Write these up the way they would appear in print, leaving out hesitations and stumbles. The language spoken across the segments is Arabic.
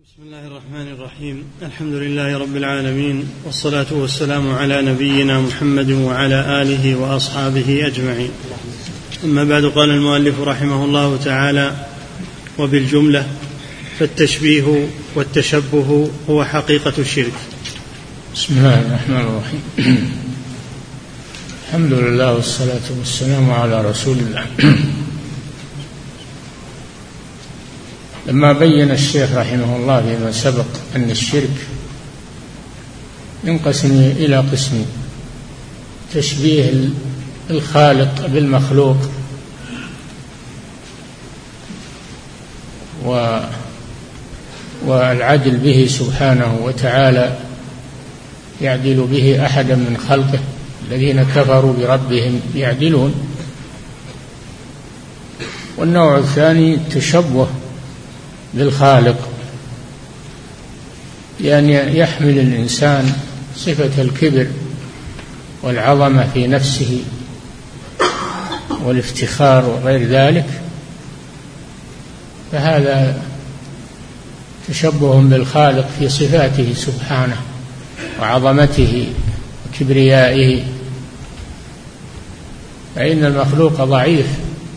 بسم الله الرحمن الرحيم. الحمد لله رب العالمين، والصلاة والسلام على نبينا محمد وعلى آله وأصحابه أجمعين. أما بعد، قال المؤلف رحمه الله تعالى: وبالجملة فالتشبيه والتشبه هو حقيقة الشرك. بسم الله الرحمن الرحيم. الحمد لله والصلاة والسلام على رسول الله. لما بين الشيخ رحمه الله فيما سبق أن الشرك ينقسم إلى قسمين: تشبيه الخالق بالمخلوق، والعدل به سبحانه وتعالى، يعدل به أحدا من خلقه. الذين كفروا بربهم يعدلون. والنوع الثاني التشبه بالخالق، يعني يحمل الإنسان صفة الكبر والعظمة في نفسه والافتخار وغير ذلك، فهذا تشبه بالخالق في صفاته سبحانه وعظمته وكبريائه، فإن المخلوق ضعيف،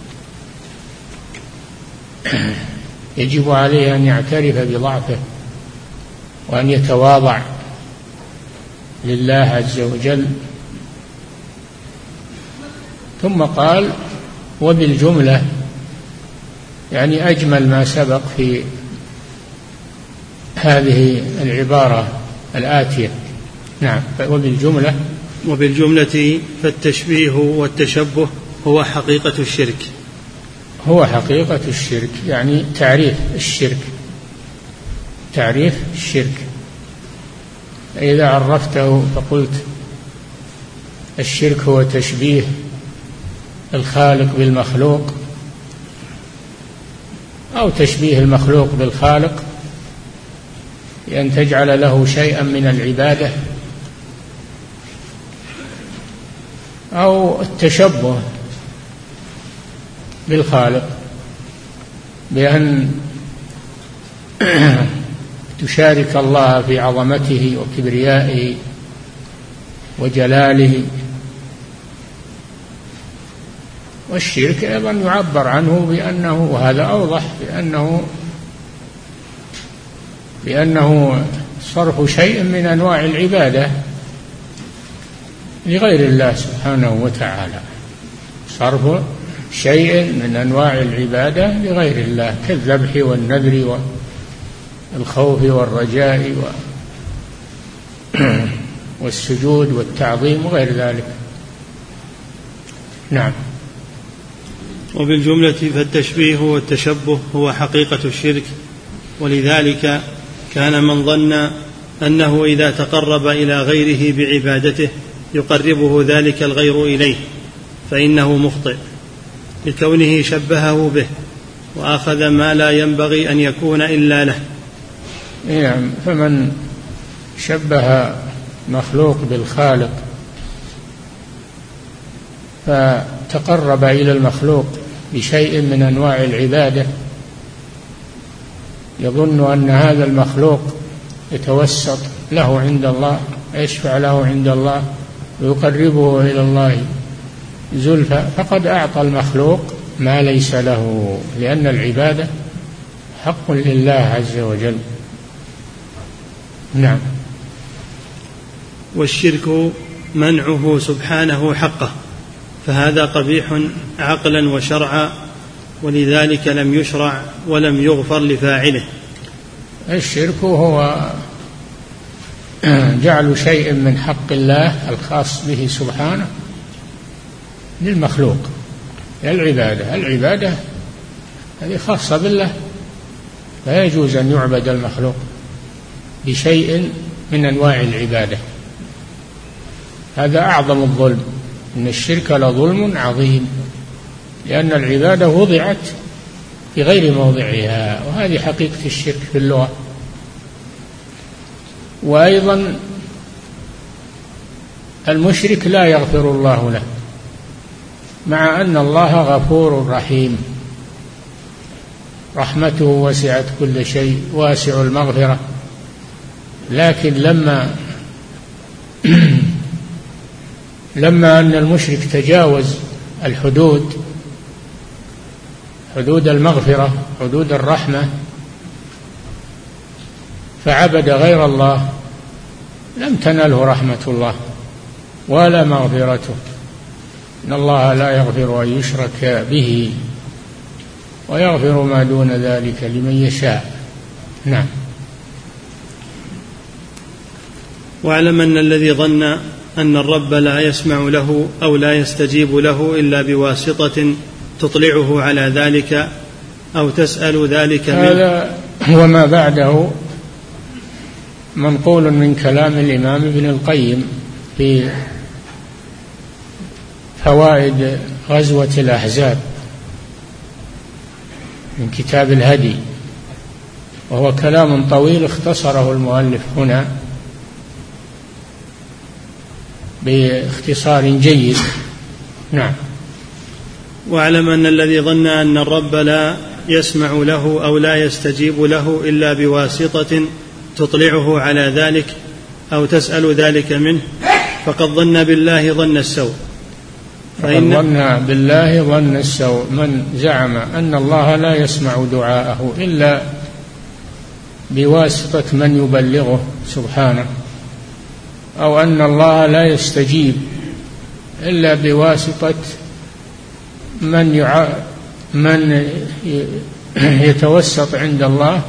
يجب عليه أن يعترف بضعفه وأن يتواضع لله عز وجل. ثم قال: وبالجملة، يعني أجمل ما سبق في هذه العبارة الآتية. نعم. وبالجملة فالتشبيه والتشبه هو حقيقة الشرك. هو حقيقة الشرك، يعني تعريف الشرك. إذا عرفته فقلت الشرك هو تشبيه الخالق بالمخلوق، أو تشبيه المخلوق بالخالق بأن تجعل له شيئا من العبادة، أو التشبه بالخالق بأن تشارك الله في عظمته وكبريائه وجلاله. والشرك أيضا يعبر عنه بأنه، وهذا أوضح، بأنه صرف شيء من أنواع العبادة لغير الله سبحانه وتعالى، صرف شيء من أنواع العبادة لغير الله، كالذبح والنذر والخوف والرجاء والسجود والتعظيم وغير ذلك. نعم. وبالجملة فالتشبيه والتشبه هو حقيقة الشرك، ولذلك كان من ظن أنه إذا تقرب إلى غيره بعبادته يقربه ذلك الغير إليه فإنه مخطئ، لكونه شبهه به وأخذ ما لا ينبغي أن يكون إلا له. نعم. فمن شبه مخلوق بالخالق فتقرب إلى المخلوق بشيء من أنواع العبادة، يظن أن هذا المخلوق يتوسط له عند الله، يشفع له عند الله ويقربه إلى الله زلفى، فقد أعطى المخلوق ما ليس له، لأن العبادة حق لله عز وجل. نعم. والشرك منعه سبحانه حقه، فهذا قبيح عقلا وشرعا، ولذلك لم يشرع ولم يغفر لفاعله. الشرك هو جعل شيء من حق الله الخاص به سبحانه للمخلوق، العبادة هذه خاصة بالله، لا يجوز أن يعبد المخلوق بشيء من أنواع العبادة. هذا أعظم الظلم، إن الشرك لظلم عظيم، لأن العبادة وضعت في غير موضعها، وهذه حقيقة الشرك في اللغة. وأيضا المشرك لا يغفر الله له، مع أن الله غفور رحيم، رحمته وسعت كل شيء، واسع المغفرة. لكن لما أن المشرك تجاوز الحدود، حدود المغفرة، حدود الرحمة، فعبد غير الله، لم تنله رحمة الله ولا مغفرته. إن الله لا يغفر أن يشرك به ويغفر ما دون ذلك لمن يشاء. نعم. واعلم أن الذي ظن أن الرب لا يسمع له أو لا يستجيب له إلا بواسطة تطلعه على ذلك أو تسأل ذلك منه، هذا وما بعده منقول من كلام الإمام ابن القيم في فوائد غزوة الأحزاب من كتاب الهدي، وهو كلام طويل اختصره المؤلف هنا باختصار جيد. نعم. واعلم أن الذي ظن أن الرب لا يسمع له أو لا يستجيب له إلا بواسطة تطلعه على ذلك أو تسأل ذلك منه فقد ظن بالله ظن السوء. ظن بالله ظن السوء من زعم أن الله لا يسمع دعاءه إلا بواسطة من يبلغه سبحانه، أو أن الله لا يستجيب إلا بواسطة من يتوسط عند الله،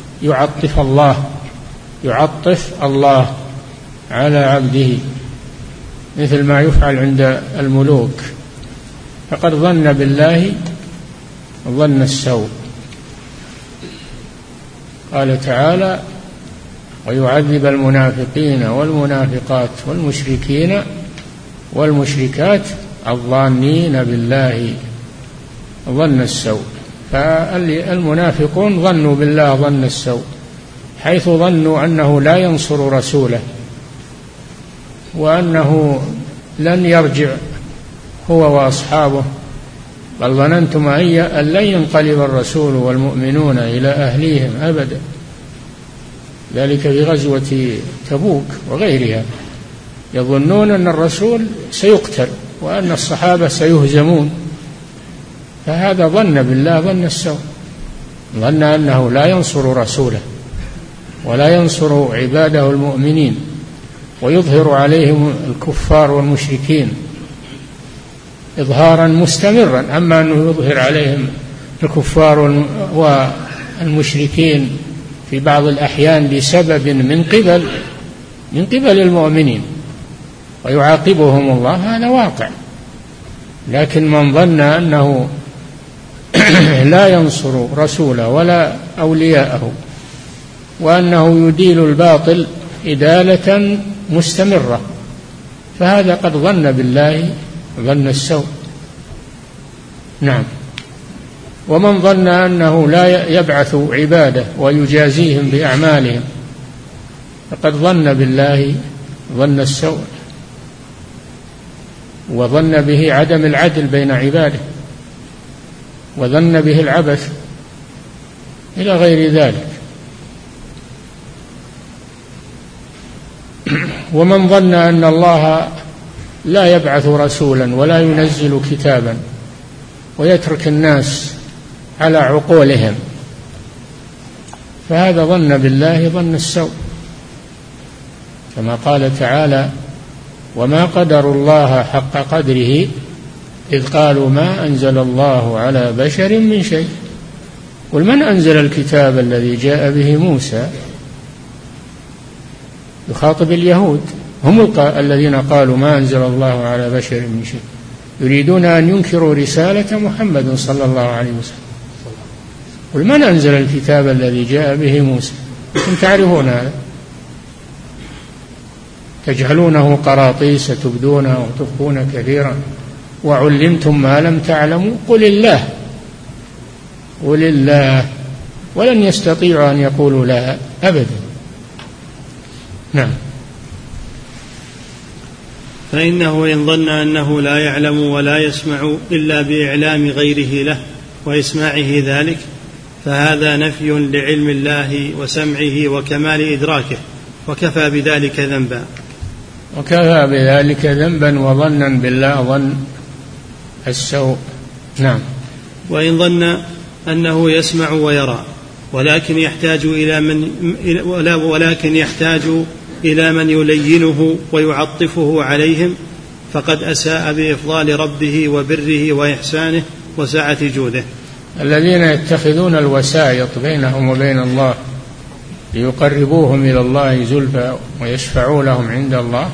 يعطف الله على عبده، مثل ما يفعل عند الملوك. فقد ظن بالله ظن السوء. قال تعالى: ويعذب المنافقين والمنافقات والمشركين والمشركات الظانين بالله ظن السوء. فالمنافقون ظنوا بالله ظن السوء، حيث ظنوا أنه لا ينصر رسوله، وأنه لن يرجع هو وأصحابه، بل ظننتم أن لن ينقلب الرسول والمؤمنون إلى أهليهم أبدا. ذلك في غزوة تبوك وغيرها، يظنون أن الرسول سيقتل وأن الصحابة سيهزمون، فهذا ظن بالله ظن السوء، ظن أنه لا ينصر رسوله ولا ينصر عباده المؤمنين، ويظهر عليهم الكفار والمشركين إظهارا مستمرا. أما أنه يظهر عليهم الكفار والمشركين في بعض الأحيان بسبب من قبل المؤمنين ويعاقبهم الله، هذا واقع. لكن من ظن أنه لا ينصر رسوله ولا أولياءه، وأنه يديل الباطل إدالة مستمرة، فهذا قد ظن بالله ظن السوء. نعم. ومن ظن أنه لا يبعث عباده ويجازيهم بأعمالهم فقد ظن بالله ظن السوء، وظن به عدم العدل بين عباده، وظن به العبث إلى غير ذلك. ومن ظن أن الله لا يبعث رسولا ولا ينزل كتابا ويترك الناس على عقولهم، فهذا ظن بالله ظن السوء، كما قال تعالى: وما قدروا الله حق قدره إذ قالوا ما أنزل الله على بشر من شيء. قل من أنزل الكتاب الذي جاء به موسى؟ يخاطب اليهود، هم الذين قالوا ما أنزل الله على بشر من شيء، يريدون أن ينكروا رسالة محمد صلى الله عليه وسلم. قل من أنزل الكتاب الذي جاء به موسى؟ أنتم تعرفون هذا، تجعلونه قراطيس تبدونه وتخفون كثيرا وعلمتم ما لم تعلموا قل الله ولن يستطيعوا أن يقولوا لا أبدا. نعم. فإنه إن ظن أنه لا يعلم ولا يسمع إلا بإعلام غيره له وإسماعه ذلك فهذا نفي لعلم الله وسمعه وكمال إدراكه، وكفى بذلك ذنبا. وكفى بذلك ذنبا وظنا بالله ظن السوء. نعم. وإن ظن أنه يسمع ويرى ولكن يحتاج إلى من يلينه ويعطفه عليهم، فقد أساء بإفضال ربه وبره وإحسانه وسعة جوده. الذين يتخذون الوسائط بينهم وبين الله ليقربوهم إلى الله زلفى ويشفعوا لهم عند الله،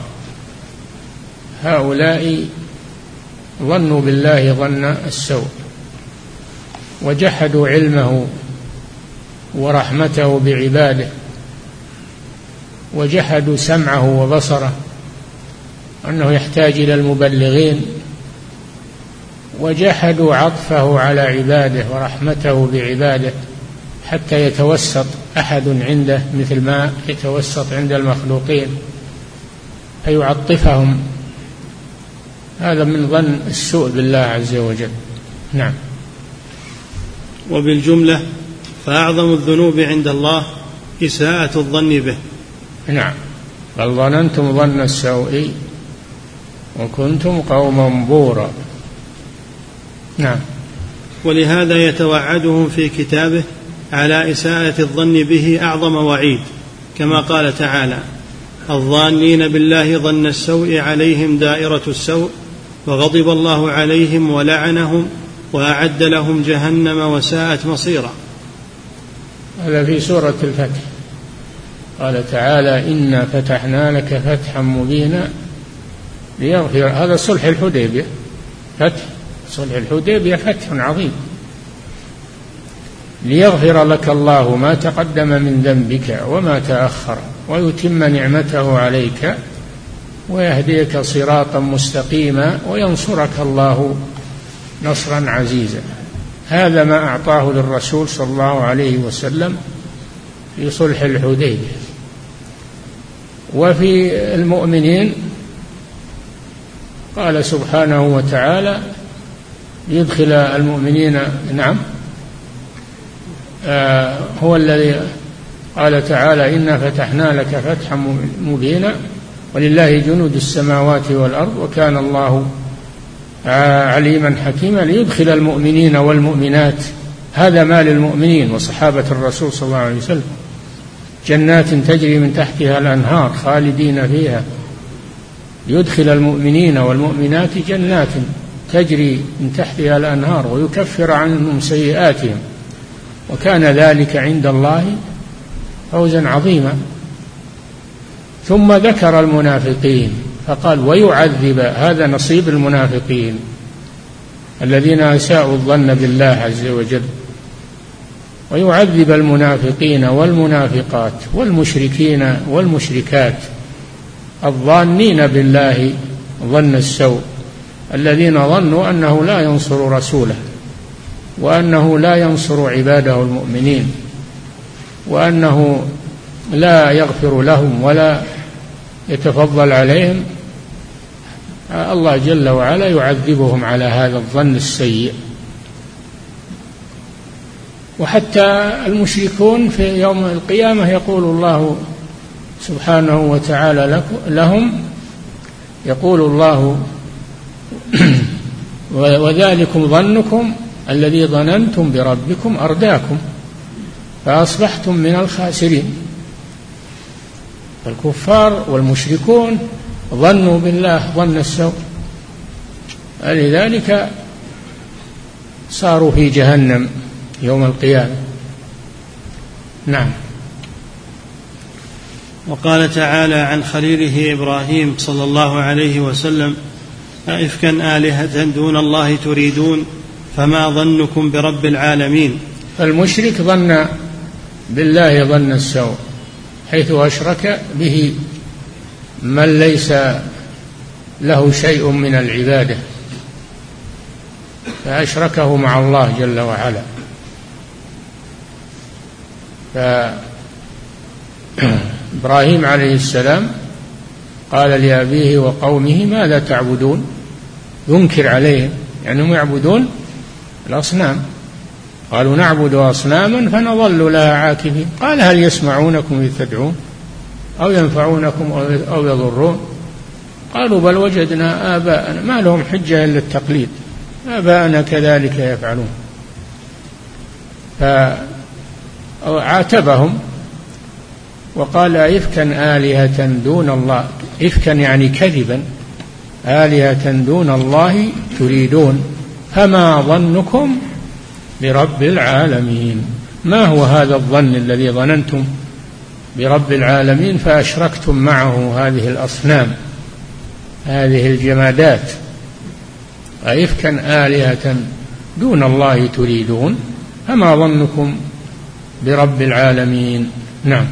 هؤلاء ظنوا بالله ظن السوء، وجحدوا علمه ورحمته بعباده، وجحدوا سمعه وبصره أنه يحتاج إلى المبلغين، وجحدوا عطفه على عباده ورحمته بعباده حتى يتوسط أحد عنده مثل ما يتوسط عند المخلوقين فيعطفهم. هذا من ظن السوء بالله عز وجل. نعم. وبالجملة فأعظم الذنوب عند الله إساءة الظن به. نعم. بل ظننتم ظن السوء وكنتم قوما بورا. نعم. ولهذا يتوعدهم في كتابه على إساءة الظن به أعظم وعيد، كما قال تعالى: الظانين بالله ظن السوء عليهم دائرة السوء وغضب الله عليهم ولعنهم وأعد لهم جهنم وساءت مصيرا. هذا في سورة الفتح. قال تعالى: إنا فتحنا لك فتحا مبينا ليغفر. هذا صلح الحديبية، صلح الحديبية فتح عظيم. ليغفر لك الله ما تقدم من ذنبك وما تأخر ويتم نعمته عليك ويهديك صراطا مستقيما وينصرك الله نصرا عزيزا. هذا ما أعطاه للرسول صلى الله عليه وسلم في صلح الحديبية. وفي المؤمنين قال سبحانه وتعالى: يدخل المؤمنين. نعم. هو الذي قال تعالى: إنا فتحنا لك فتحا مبينا ولله جنود السماوات والأرض وكان الله عليما حكيما ليدخل المؤمنين والمؤمنات. هذا ما للمؤمنين وصحابة الرسول صلى الله عليه وسلم: جنات تجري من تحتها الأنهار خالدين فيها. يدخل المؤمنين والمؤمنات جنات تجري من تحتها الأنهار ويكفر عنهم سيئاتهم وكان ذلك عند الله فوزا عظيما. ثم ذكر المنافقين فقال: ويعذب. هذا نصيب المنافقين الذين أساءوا الظن بالله عز وجل. ويعذب المنافقين والمنافقات والمشركين والمشركات الظانين بالله ظن السوء، الذين ظنوا أنه لا ينصر رسوله وأنه لا ينصر عباده المؤمنين وأنه لا يغفر لهم ولا يتفضل عليهم. الله جل وعلا يعذبهم على هذا الظن السيء. وحتى المشركون في يوم القيامة يقول الله سبحانه وتعالى لهم، يقول الله: وذلكم ظنكم الذي ظننتم بربكم أرداكم فأصبحتم من الخاسرين. الكفار والمشركون ظنوا بالله ظن السوء، لذلك صاروا في جهنم يوم القيامة. نعم. وقال تعالى عن خليله إبراهيم صلى الله عليه وسلم: أئفكا آلهة دون الله تريدون فما ظنكم برب العالمين. المشرك ظن بالله ظن السوء حيث أشرك به من ليس له شيء من العبادة فأشركه مع الله جل وعلا. فإبراهيم عليه السلام قال لأبيه وقومه: ماذا تعبدون؟ ينكر عليهم، يعني هم يعبدون الأصنام. قالوا نعبد أصناما فنظل لها عاكفين قال هل يسمعونكم إذ تدعون أو ينفعونكم أو يضرون قالوا بل وجدنا آباءنا ما لهم حجة إلا التقليد آباءنا كذلك يفعلون فعاتبهم وقال إفكا آلهة دون الله إفكا يعني كذبا آلهة دون الله تريدون فما ظنكم برب العالمين ما هو هذا الظن الذي ظننتم برب العالمين فأشركتم معه هذه الأصنام هذه الجمادات أئفكا آلهة دون الله تريدون فما ظنكم برب العالمين. نعم.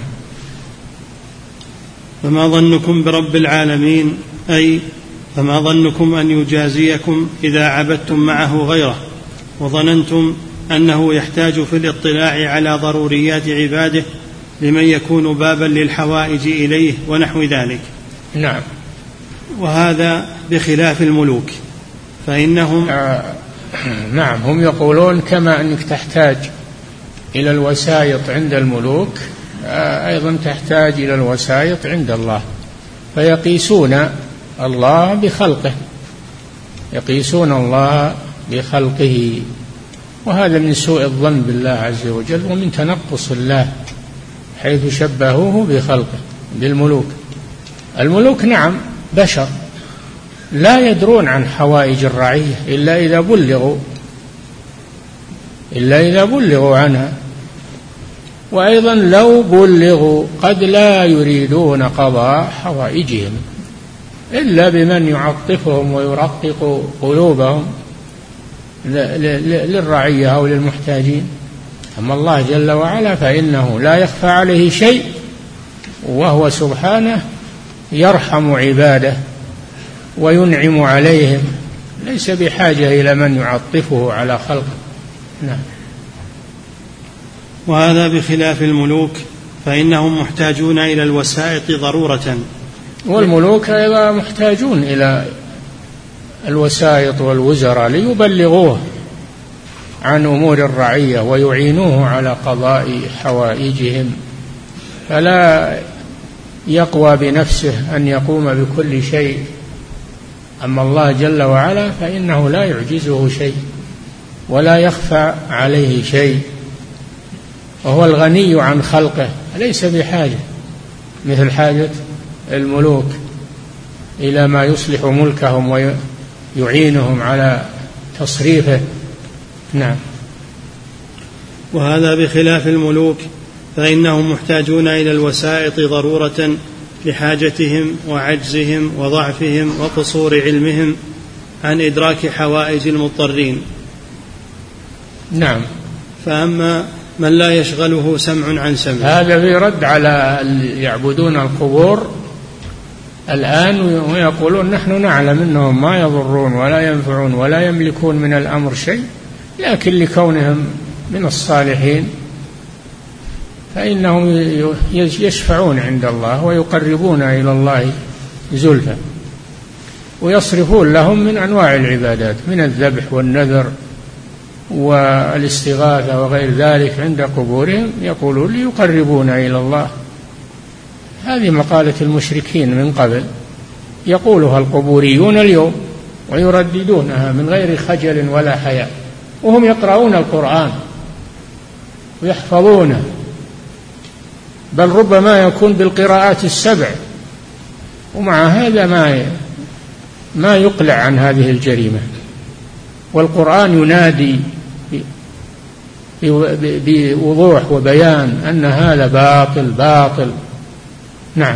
فما ظنكم برب العالمين أي فما ظنكم أن يجازيكم إذا عبدتم معه غيره وظننتم أنه يحتاج في الاطلاع على ضروريات عباده لمن يكون بابا للحوائج إليه ونحو ذلك. نعم. وهذا بخلاف الملوك فإنهم نعم هم يقولون كما أنك تحتاج إلى الوسائط عند الملوك أيضا تحتاج إلى الوسائط عند الله فيقيسون الله بخلقه يقيسون الله بخلقه وهذا من سوء الظن بالله عز وجل ومن تنقص الله حيث شبهوه بخلقه بالملوك. الملوك نعم بشر لا يدرون عن حوائج الرعية إلا إذا بلغوا عنها وأيضا لو بلغوا قد لا يريدون قضاء حوائجهم إلا بمن يعطفهم ويرقق قلوبهم للرعية أو للمحتاجين. أما الله جل وعلا فإنه لا يخفى عليه شيء وهو سبحانه يرحم عباده وينعم عليهم ليس بحاجة إلى من يعطفه على خلقه. نعم. وهذا بخلاف الملوك فإنهم محتاجون إلى الوسائط ضرورة والملوك أيضا محتاجون إلى الوسائط والوزراء ليبلغوه عن أمور الرعية ويعينوه على قضاء حوائجهم فلا يقوى بنفسه أن يقوم بكل شيء. أما الله جل وعلا فإنه لا يعجزه شيء ولا يخفى عليه شيء وهو الغني عن خلقه ليس بحاجة مثل حاجة الملوك إلى ما يصلح ملكهم ويعينهم على تصريفه. نعم. وهذا بخلاف الملوك فإنهم محتاجون إلى الوسائط ضرورة لحاجتهم وعجزهم وضعفهم وقصور علمهم عن إدراك حوائج المضطرين. نعم. فأما من لا يشغله سمع عن سمع هذا في رد على يعبدون القبور الآن ويقولون نحن نعلم أنهم ما يضرون ولا ينفعون ولا يملكون من الأمر شيء لكن لكونهم من الصالحين فإنهم يشفعون عند الله ويقربون إلى الله زلفى ويصرفون لهم من أنواع العبادات من الذبح والنذر والاستغاثة وغير ذلك عند قبورهم يقولون ليقربون إلى الله. هذه مقالة المشركين من قبل يقولها القبوريون اليوم ويرددونها من غير خجل ولا حياء وهم يقرؤون القرآن ويحفظونه بل ربما يكون بالقراءات السبع ومع هذا ما يقلع عن هذه الجريمة والقرآن ينادي بوضوح وبيان أن هذا باطل. نعم.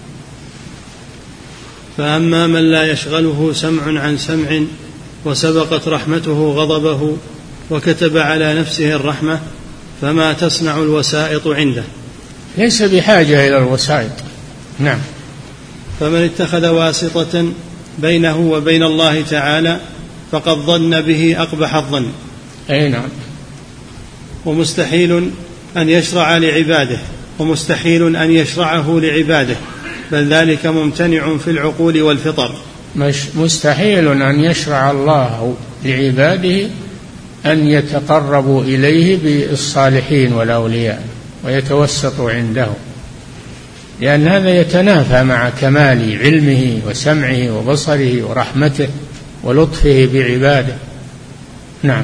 فأما من لا يشغله سمع عن سمع وسبقت رحمته غضبه وكتب على نفسه الرحمة فما تصنع الوسائط عنده ليس بحاجة إلى الوسائط. نعم. فمن اتخذ واسطة بينه وبين الله تعالى فقد ظن به أقبح الظن. أي نعم. ومستحيل أن يشرع لعباده ومستحيل أن يشرعه لعباده بل ذلك ممتنع في العقول والفطر. مستحيل أن يشرع الله لعباده أن يتقربوا إليه بالصالحين والأولياء ويتوسطوا عنده، لأن هذا يتنافى مع كمال علمه وسمعه وبصره ورحمته ولطفه بعباده. نعم.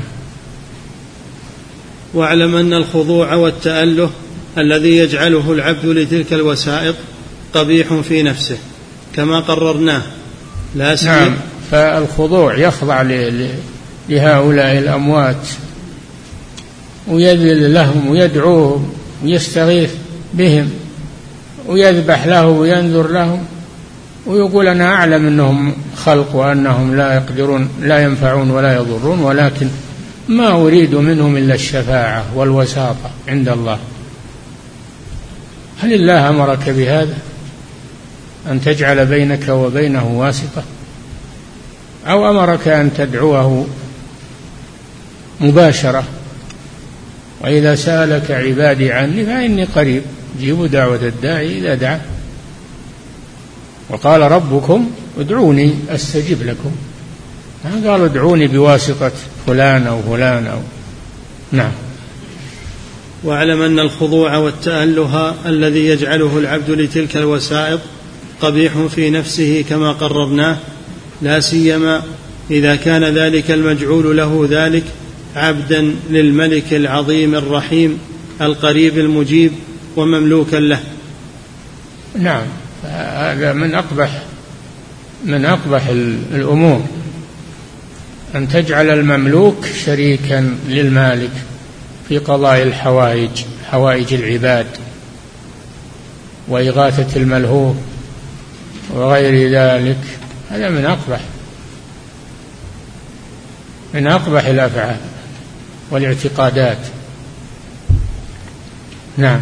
واعلم أن الخضوع والتأله الذي يجعله العبد لتلك الوسائط قبيح في نفسه كما قررناه، لا سيما. نعم، فالخضوع يخضع لهؤلاء الأموات ويذل لهم ويدعوهم ويستغيث بهم ويذبح له وينذر لهم ويقول أنا أعلم أنهم خلق وأنهم لا يقدرون، لا ينفعون ولا يضرون، ولكن ما أريد منهم إلا الشفاعة والوساطة عند الله. هل الله أمرك بهذا، أن تجعل بينك وبينه واسطة، أو أمرك أن تدعوه مباشرة؟ وإذا سألك عبادي عني فإني قريب أجيب دعوة الداعي إذا دعا. وقال ربكم ادعوني أستجب لكم، ما قالوا ادعوني بواسطة فلان أو فلان أو. نعم. واعلم أن الخضوع والتأله الذي يجعله العبد لتلك الوسائط قبيح في نفسه كما قررناه، لا سيما إذا كان ذلك المجعول له ذلك عبدا للملك العظيم الرحيم القريب المجيب ومملوكا له. نعم، هذا من أقبح الأمور، أن تجعل المملوك شريكا للمالك في قضاء الحوائج، حوائج العباد وإغاثة الملهوف وغير ذلك. هذا من أقبح الأفعال والاعتقادات. نعم.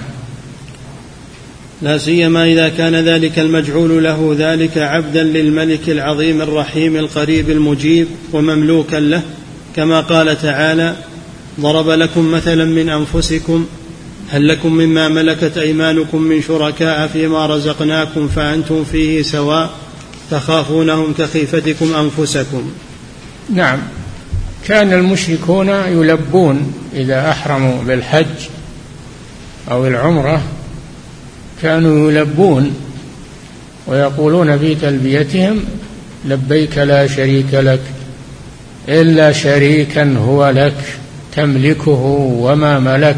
لا سيما إذا كان ذلك المجعول له ذلك عبدا للملك العظيم الرحيم القريب المجيب ومملوكا له، كما قال تعالى ضرب لكم مثلا من أنفسكم هل لكم مما ملكت أيمانكم من شركاء فيما رزقناكم فأنتم فيه سواء تخافونهم كخيفتكم أنفسكم. نعم، كان المشركون يلبون إذا أحرموا بالحج أو العمرة، كانوا يلبون ويقولون في تلبيتهم لبيك لا شريك لك إلا شريكا هو لك تملكه وما ملك.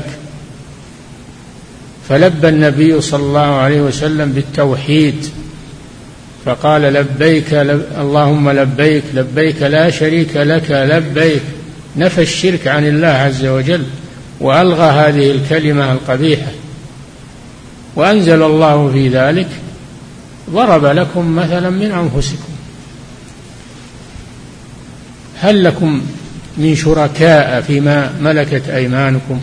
فلبى النبي صلى الله عليه وسلم بالتوحيد فقال لبيك اللهم لبيك لبيك لا شريك لك لبيك، نفى الشرك عن الله عز وجل وألغى هذه الكلمة القبيحة. وأنزل الله في ذلك ضرب لكم مثلا من أنفسكم هل لكم من شركاء فيما ملكت أيمانكم.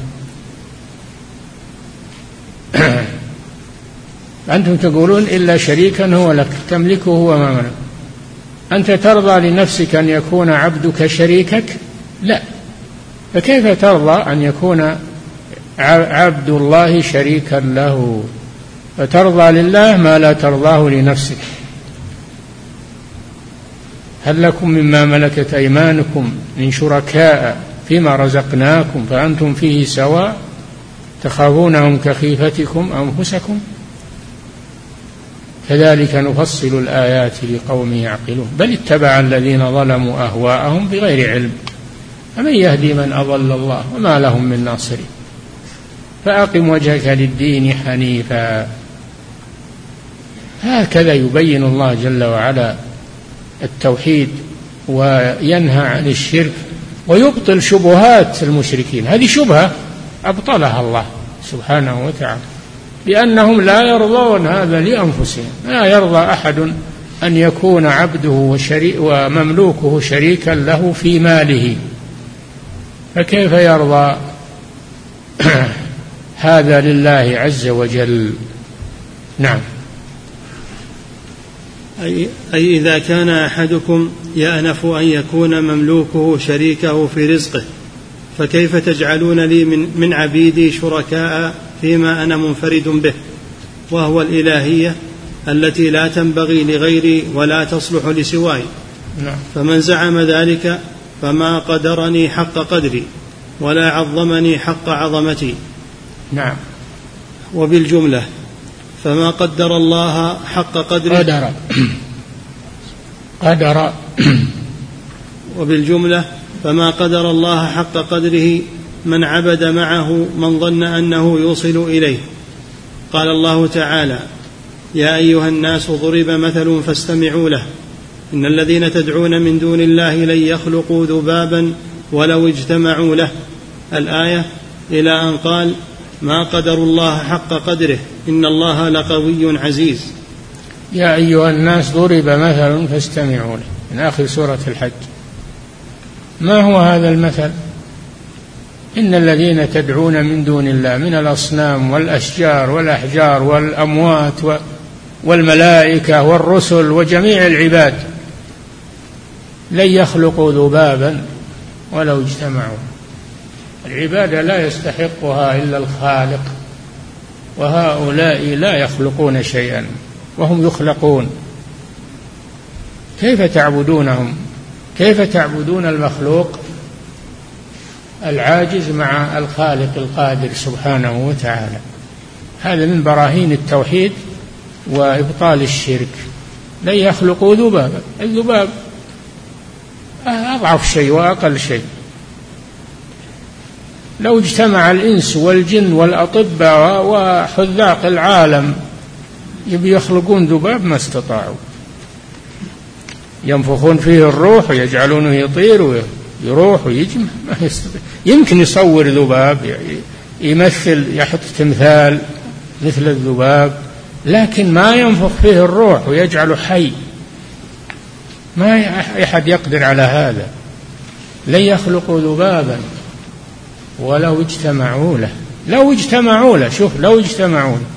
أنتم تقولون إلا شريكا هو لك تملكه وما ملك. أنت ترضى لنفسك أن يكون عبدك شريكك؟ لا. فكيف ترضى أن يكون عبد الله شريكا له؟ فترضى لله ما لا ترضاه لنفسك. هل لكم مما ملكت أيمانكم من شركاء فيما رزقناكم فأنتم فيه سواء تخافونهم كخيفتكم أنفسكم. كذلك نفصل الآيات لقوم يعقلون. بل اتبع الذين ظلموا أهواءهم بغير علم فمن يهدي من أضل الله وما لهم من ناصرين. فأقم وجهك للدين حنيفا. هكذا يبين الله جل وعلا التوحيد وينهى عن الشرك ويبطل شبهات المشركين. هذه شبهة أبطلها الله سبحانه وتعالى، لأنهم لا يرضون هذا لأنفسهم. لا يرضى أحد أن يكون عبده ومملوكه شريكا له في ماله، فكيف يرضى هذا لله عز وجل. نعم. أي إذا كان أحدكم يأنف أن يكون مملوكه شريكه في رزقه فكيف تجعلون لي من عبيدي شركاء فيما أنا منفرد به، وهو الإلهية التي لا تنبغي لغيري ولا تصلح لسواي. فمن زعم ذلك فما قدرني حق قدري ولا عظمني حق عظمتي. نعم. وبالجملة فما قدر الله حق قدره قدر وبالجملة فما قدر الله حق قدره من عبد معه من ظن أنه يوصل إليه. قال الله تعالى: يا أيها الناس ضرب مثل فاستمعوا له إن الذين تدعون من دون الله لن يخلقوا ذبابا ولو اجتمعوا له، الآية، إلى أن قال: ما قدروا الله حق قدره إن الله لقوي عزيز. يا أيها الناس ضرب مثل فاستمعوا له، من آخر سورة الحج. ما هو هذا المثل؟ إن الذين تدعون من دون الله من الأصنام والأشجار والأحجار والأموات والملائكة والرسل وجميع العباد لن يخلقوا ذبابا ولو اجتمعوا. العبادة لا يستحقها إلا الخالق، وهؤلاء لا يخلقون شيئا وهم يخلقون. كيف تعبدونهم؟ كيف تعبدون المخلوق العاجز مع الخالق القادر سبحانه وتعالى؟ هذا من براهين التوحيد وإبطال الشرك. لن يخلقوا ذبابا، الذباب أضعف شيء وأقل شيء. لو اجتمع الإنس والجن والأطباء وحذاق العالم يخلقون ذباب ما استطاعوا. ينفخون فيه الروح ويجعلونه يطير ويروح ويجمع، ما يستطيع. يمكن يصور ذباب، يمثل، يحط تمثال مثل الذباب، لكن ما ينفخ فيه الروح ويجعله حي. ما أحد يقدر على هذا. لن يخلقوا ذبابا ولو اجتمعوا له. لو اجتمعوا له، شوف، لو اجتمعوا له.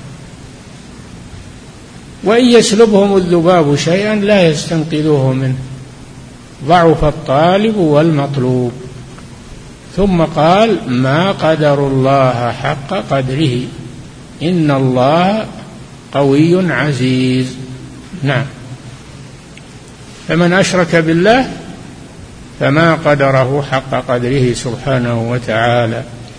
وإن يسلبهم الذباب شيئا لا يستنقذوه منه، ضعف الطالب والمطلوب. ثم قال: ما قدروا الله حق قدره إن الله قوي عزيز. نعم. فمن أشرك بالله فما قدره حق قدره سبحانه وتعالى،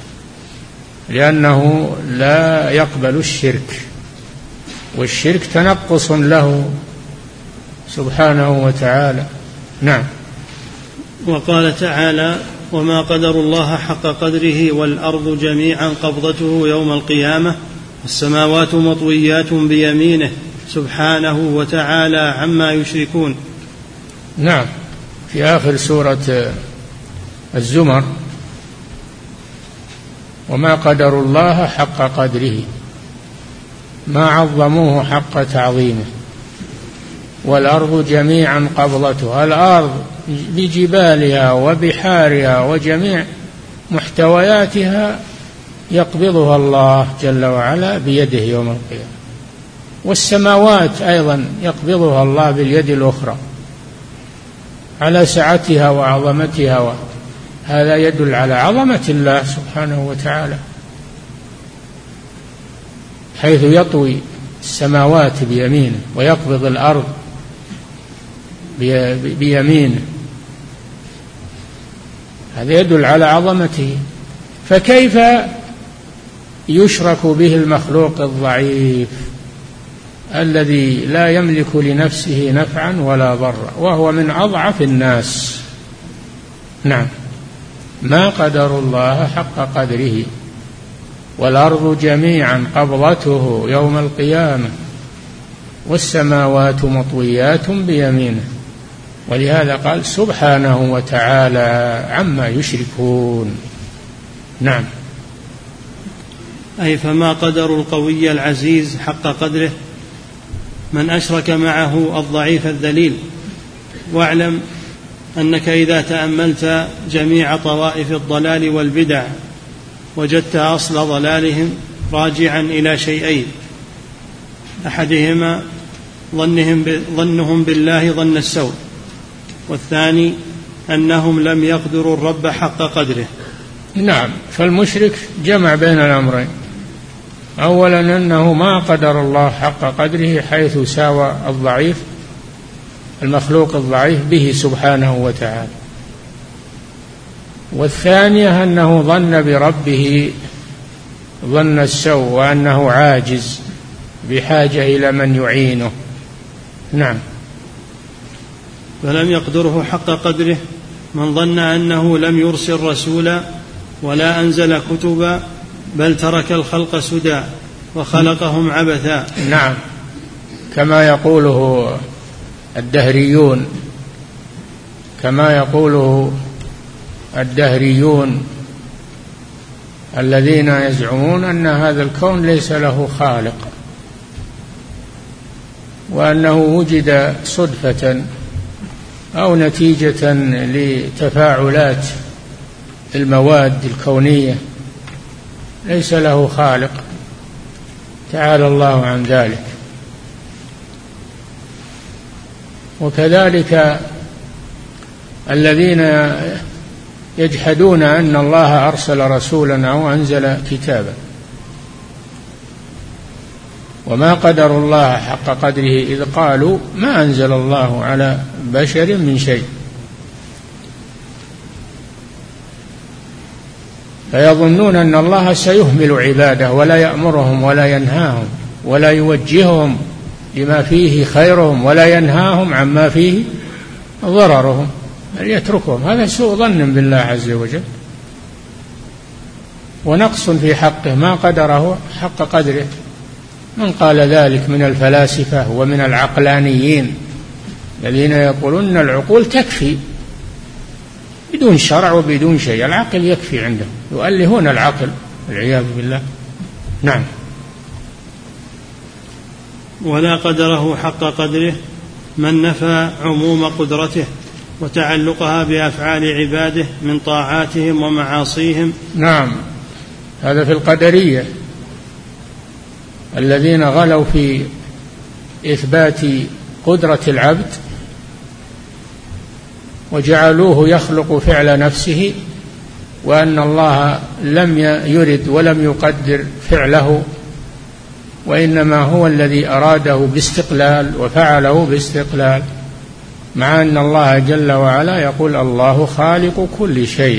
لأنه لا يقبل الشرك، والشرك تنقص له سبحانه وتعالى. نعم. وقال تعالى: وما قدروا الله حق قدره والأرض جميعا قبضته يوم القيامة والسماوات مطويات بيمينه سبحانه وتعالى عما يشركون. نعم. في آخر سورة الزمر: وما قدروا الله حق قدره، ما عظموه حق تعظيمه. والأرض جميعا قبضته، الأرض بجبالها وبحارها وجميع محتوياتها يقبضها الله جل وعلا بيده يوم القيامة. والسماوات أيضا يقبضها الله باليد الأخرى على سعتها وعظمتها، هذا يدل على عظمة الله سبحانه وتعالى، حيث يطوي السماوات بيمينه ويقبض الأرض بيمينه. هذا يدل على عظمته. فكيف يشرك به المخلوق الضعيف الذي لا يملك لنفسه نفعا ولا ضرا وهو من أضعف الناس؟ نعم. ما قدروا الله حق قدره والأرض جميعا قبضته يوم القيامة والسماوات مطويات بيمينه. ولهذا قال سبحانه وتعالى عما يشركون. نعم. أي فما قدر القوي العزيز حق قدره من أشرك معه الضعيف الذليل. واعلم أنك إذا تأملت جميع طوائف الضلال والبدع وجدت أصل ضلالهم راجعا إلى شيئين: أحدهما ظنهم بالله ظن السوء، والثاني أنهم لم يقدروا الرب حق قدره. نعم. فالمشرك جمع بين الأمرين: أولا أنه ما قدر الله حق قدره حيث ساوى الضعيف المخلوق الضعيف به سبحانه وتعالى، والثانية أنه ظن بربه ظن السوء وأنه عاجز بحاجة إلى من يعينه. نعم. فلم يقدره حق قدره من ظن أنه لم يرسل رسولا ولا أنزل كتبا بل ترك الخلق سدى وخلقهم عبثا. نعم، كما يقوله الدهريون، كما يقوله الدهريون الذين يزعمون أن هذا الكون ليس له خالق، وأنه وجد صدفة أو نتيجة لتفاعلات المواد الكونية، ليس له خالق، تعالى الله عن ذلك. وكذلك الذين يجحدون أن الله أرسل رسولا أو أنزل كتابا وما قدروا الله حق قدره إذ قالوا ما أنزل الله على بشر من شيء، فيظنون أن الله سيهمل عباده ولا يأمرهم ولا ينهاهم ولا يوجههم لما فيه خيرهم ولا ينهاهم عما فيه ضررهم، بل يتركهم. هذا سوء ظن بالله عز وجل ونقص في حقه، ما قدره حق قدره. من قال ذلك من الفلاسفة ومن العقلانيين الذين يقولون العقول تكفي بدون شرع وبدون شيء، العقل يكفي عندهم، يؤلهون العقل والعياذ بالله. نعم. ولا قدره حق قدره من نفى عموم قدرته وتعلقها بأفعال عباده من طاعاتهم ومعاصيهم. نعم، هذا في القدرية الذين غلوا في إثبات قدرة العبد وجعلوه يخلق فعل نفسه، وأن الله لم يرد ولم يقدر فعله، وإنما هو الذي أراده باستقلال وفعله باستقلال، مع أن الله جل وعلا يقول الله خالق كل شيء،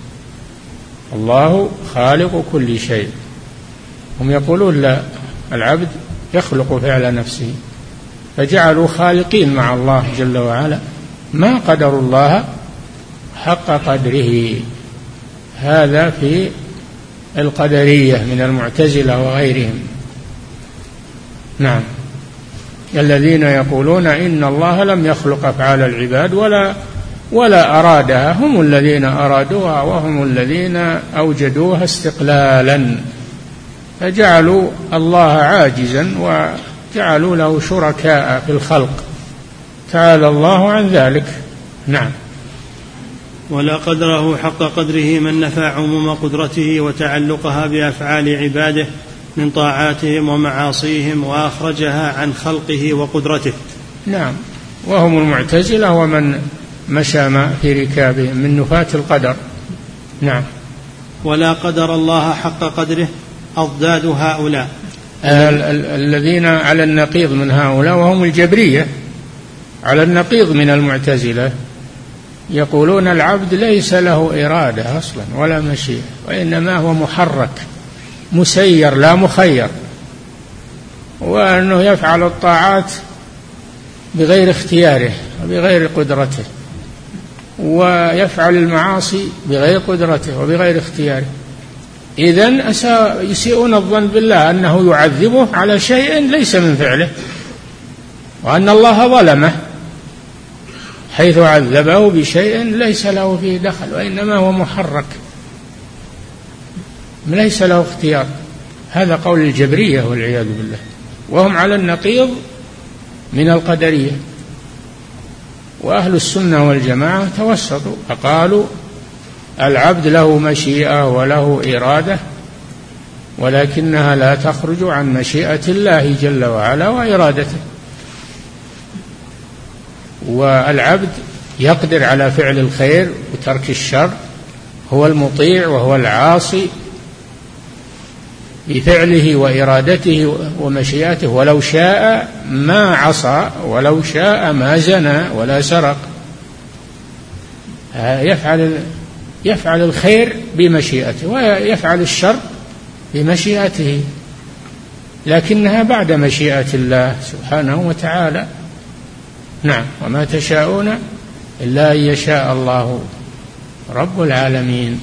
الله خالق كل شيء. هم يقولون لا، العبد يخلق فعل نفسه، فجعلوا خالقين مع الله جل وعلا، ما قدروا الله حق قدره. هذا في القدرية من المعتزلة وغيرهم. نعم، الذين يقولون إن الله لم يخلق أفعال العباد ولا أرادها، هم الذين أرادوها وهم الذين أوجدوها استقلالا، فجعلوا الله عاجزا وجعلوا له شركاء في الخلق، تعالى الله عن ذلك. نعم. ولا قدره حق قدره من نفى عموم قدرته وتعلقها بأفعال عباده من طاعاتهم ومعاصيهم وأخرجها عن خلقه وقدرته. نعم، وهم المعتزلة ومن مشى في ركابهم من نفاة القدر. نعم. ولا قدر الله حق قدره أضداد هؤلاء الذين على النقيض من هؤلاء، وهم الجبرية على النقيض من المعتزلة، يقولون العبد ليس له إرادة أصلا ولا مشيئة، وإنما هو محرك مسير لا مخير، وأنه يفعل الطاعات بغير اختياره وبغير قدرته، ويفعل المعاصي بغير قدرته وبغير اختياره. إذن يسيئون الظن بالله أنه يعذبه على شيء ليس من فعله، وأن الله ظلمه حيث عذبه بشيء ليس له فيه دخل، وإنما هو محرك ليس له اختيار. هذا قول الجبرية والعياذ بالله، وهم على النقيض من القدرية. وأهل السنة والجماعة توسطوا فقالوا العبد له مشيئة وله إرادة، ولكنها لا تخرج عن مشيئة الله جل وعلا وإرادته. والعبد يقدر على فعل الخير وترك الشر، هو المطيع وهو العاصي بفعله وإرادته ومشيئته، ولو شاء ما عصى ولو شاء ما زنى ولا سرق، يفعل يفعل الخير بمشيئته ويفعل الشر بمشيئته، لكنها بعد مشيئة الله سبحانه وتعالى. نعم، وما تشاءون إلا أن يشاء الله رب العالمين.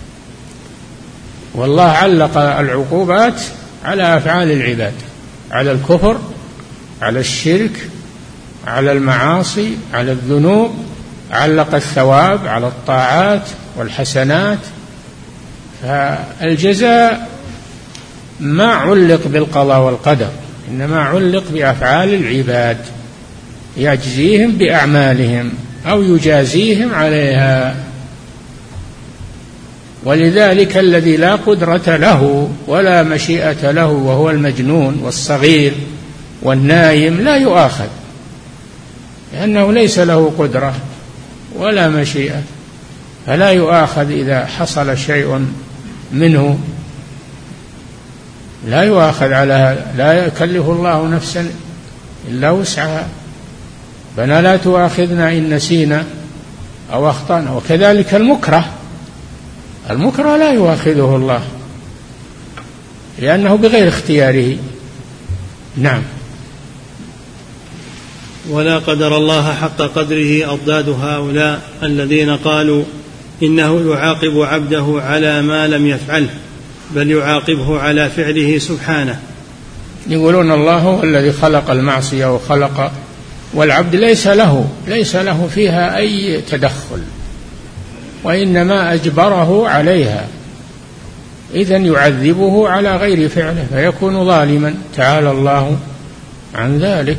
والله علق العقوبات على أفعال العباد، على الكفر، على الشرك، على المعاصي، على الذنوب، علق الثواب على الطاعات والحسنات. فالجزاء ما علق بالقضاء والقدر، إنما علق بأفعال العباد، يجزيهم بأعمالهم أو يجازيهم عليها. ولذلك الذي لا قدرة له ولا مشيئة له وهو المجنون والصغير والنايم لا يؤاخذ، لأنه ليس له قدرة ولا مشيئة، فلا يؤاخذ إذا حصل شيء منه، لا يؤاخذ على هذا، لا يكلف الله نفسا إلا وسعها، فلا لا تؤاخذنا إن نسينا أو أخطأنا. وكذلك المكره لا يؤاخذه الله لأنه بغير اختياره. نعم. ولا قدر الله حق قدره أضداد هؤلاء الذين قالوا إنه يعاقب عبده على ما لم يفعله، بل يعاقبه على فعله سبحانه. يقولون الله هو الذي خلق المعصية وخلق، والعبد ليس له فيها أي تدخل، وإنما أجبره عليها، إذن يعذبه على غير فعله فيكون ظالما، تعالى الله عن ذلك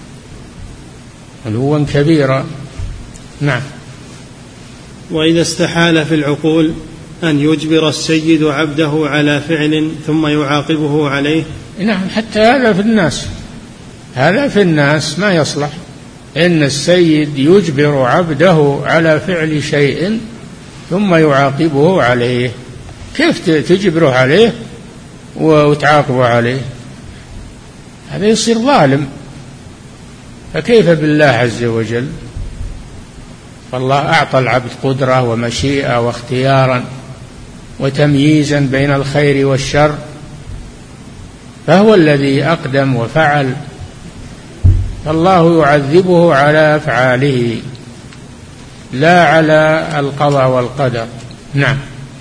علوا كبيرا. نعم. وإذا استحال في العقول أن يجبر السيد عبده على فعل ثم يعاقبه عليه. نعم، حتى هذا في الناس ما يصلح، إن السيد يجبر عبده على فعل شيء ثم يعاقبه عليه. كيف تجبره عليه وتعاقبه عليه؟ هذا يصير ظالم، فكيف بالله عز وجل؟ فالله أعطى العبد قدرة ومشيئة واختيارا وتمييزا بين الخير والشر، فهو الذي أقدم وفعل، فالله يعذبه على أفعاله لا على القضاء والقدر. نعم.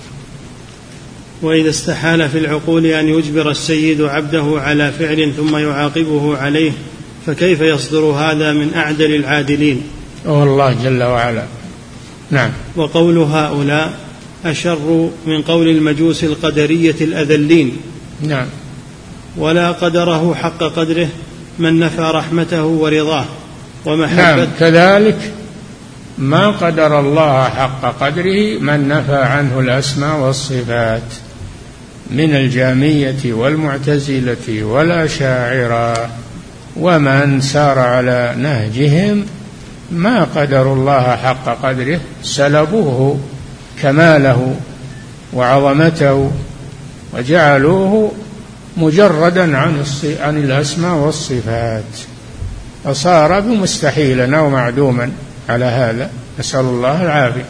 وإذا استحال في العقول أن يجبر السيد عبده على فعل ثم يعاقبه عليه، فكيف يصدر هذا من أعدل العادلين؟ الله جل وعلا. نعم. وقول هؤلاء أشر من قول المجوس القدرية الأذلين. نعم. ولا قدره حق قدره من نفى رحمته ورضاه ومحبته. نعم، كذلك ما قدر الله حق قدره من نفى عنه الأسماء والصفات من الجهمية والمعتزلة والأشاعرة، ومن سار على نهجهم ما قدروا الله حق قدره، سلبوه كماله وعظمته وجعلوه مجردا عن الأسماء والصفات، فصار بمستحيلا أو معدوما على هذا، نسأل الله العافية.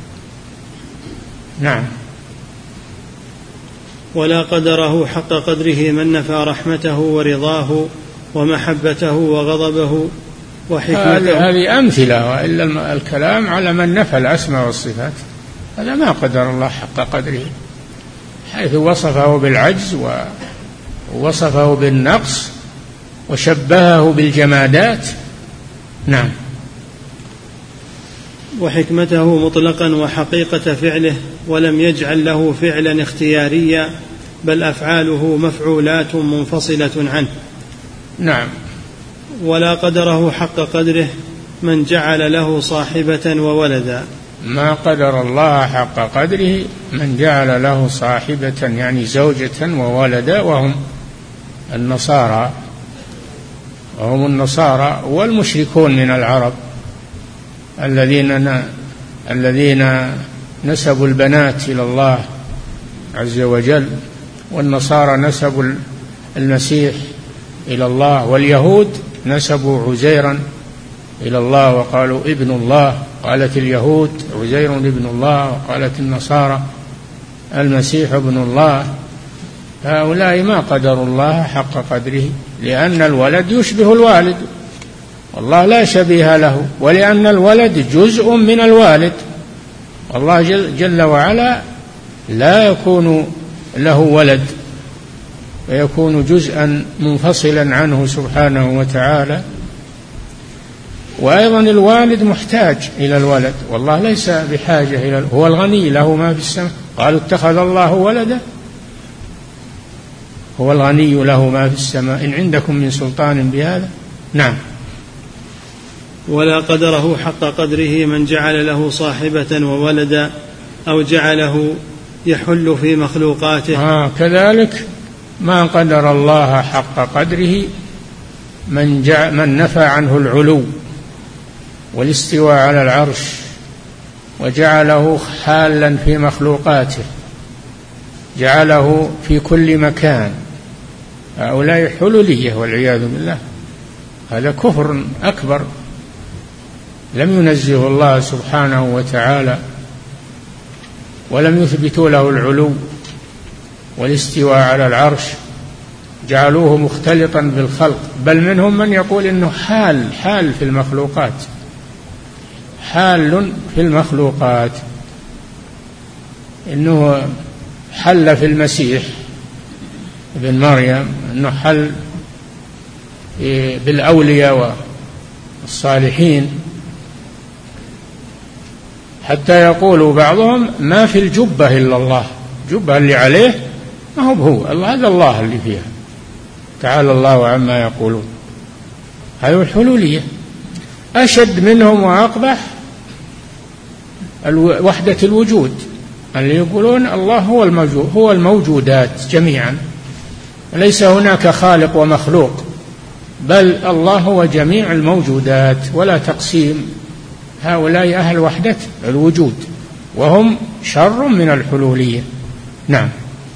نعم. ولا قدره حق قدره من نفى رحمته ورضاه ومحبته وغضبه وحكمته. هذه أمثلة، وإلا الكلام على من نفى الأسماء والصفات هذا ما قدر الله حق قدره، حيث وصفه بالعجز ووصفه بالنقص وشبهه بالجمادات. نعم. وحكمته مطلقا وحقيقة فعله، ولم يجعل له فعلا اختياريا، بل أفعاله مفعولات منفصلة عنه. نعم. ولا قدره حق قدره من جعل له صاحبة وولدا. ما قدر الله حق قدره من جعل له صاحبة، يعني زوجة وولدا، وهم النصارى والمشركون من العرب الذين نسبوا البنات إلى الله عز وجل، والنصارى نسبوا المسيح إلى الله، واليهود نسبوا عزيرا إلى الله وقالوا ابن الله، قالت اليهود عزير ابن الله، وقالت النصارى المسيح ابن الله. هؤلاء ما قدروا الله حق قدره، لأن الولد يشبه الوالد والله لا شبيه له، ولأن الولد جزء من الوالد، والله جل وعلا لا يكون له ولد ويكون جزءا منفصلا عنه سبحانه وتعالى. وأيضا الوالد محتاج إلى الولد، والله ليس بحاجة إلى هو الغني له ما في السماء. قالوا اتخذ الله ولدا، هو الغني له ما في السماء، إن عندكم من سلطان بهذا. نعم. ولا قدره حق قدره من جعل له صاحبة وولدا أو جعله يحل في مخلوقاته. كذلك ما قدر الله حق قدره من نفى عنه العلو والاستواء على العرش وجعله حالا في مخلوقاته، جعله في كل مكان. هؤلاء حلولية والعياذ بالله، هذا كفر أكبر. لم ينزه الله سبحانه وتعالى ولم يثبتوا له العلو والاستواء على العرش، جعلوه مختلطا بالخلق، بل منهم من يقول إنه حال في المخلوقات، حال في المخلوقات، إنه حل في المسيح ابن مريم، إنه حل بالأولياء والصالحين، حتى يقول بعضهم ما في الجبة إلا الله، الجبة اللي عليه ما هو الله، هذا الله اللي فيها، تعالى الله عما يقولون. هذه الحلولية. أشد منهم وأقبح وحدة الوجود، اللي يقولون الله هو الموجودات جميعا، ليس هناك خالق ومخلوق، بل الله هو جميع الموجودات ولا تقسيم. هؤلاء أهل وحدة الوجود، وهم شر من الحلولية. نعم.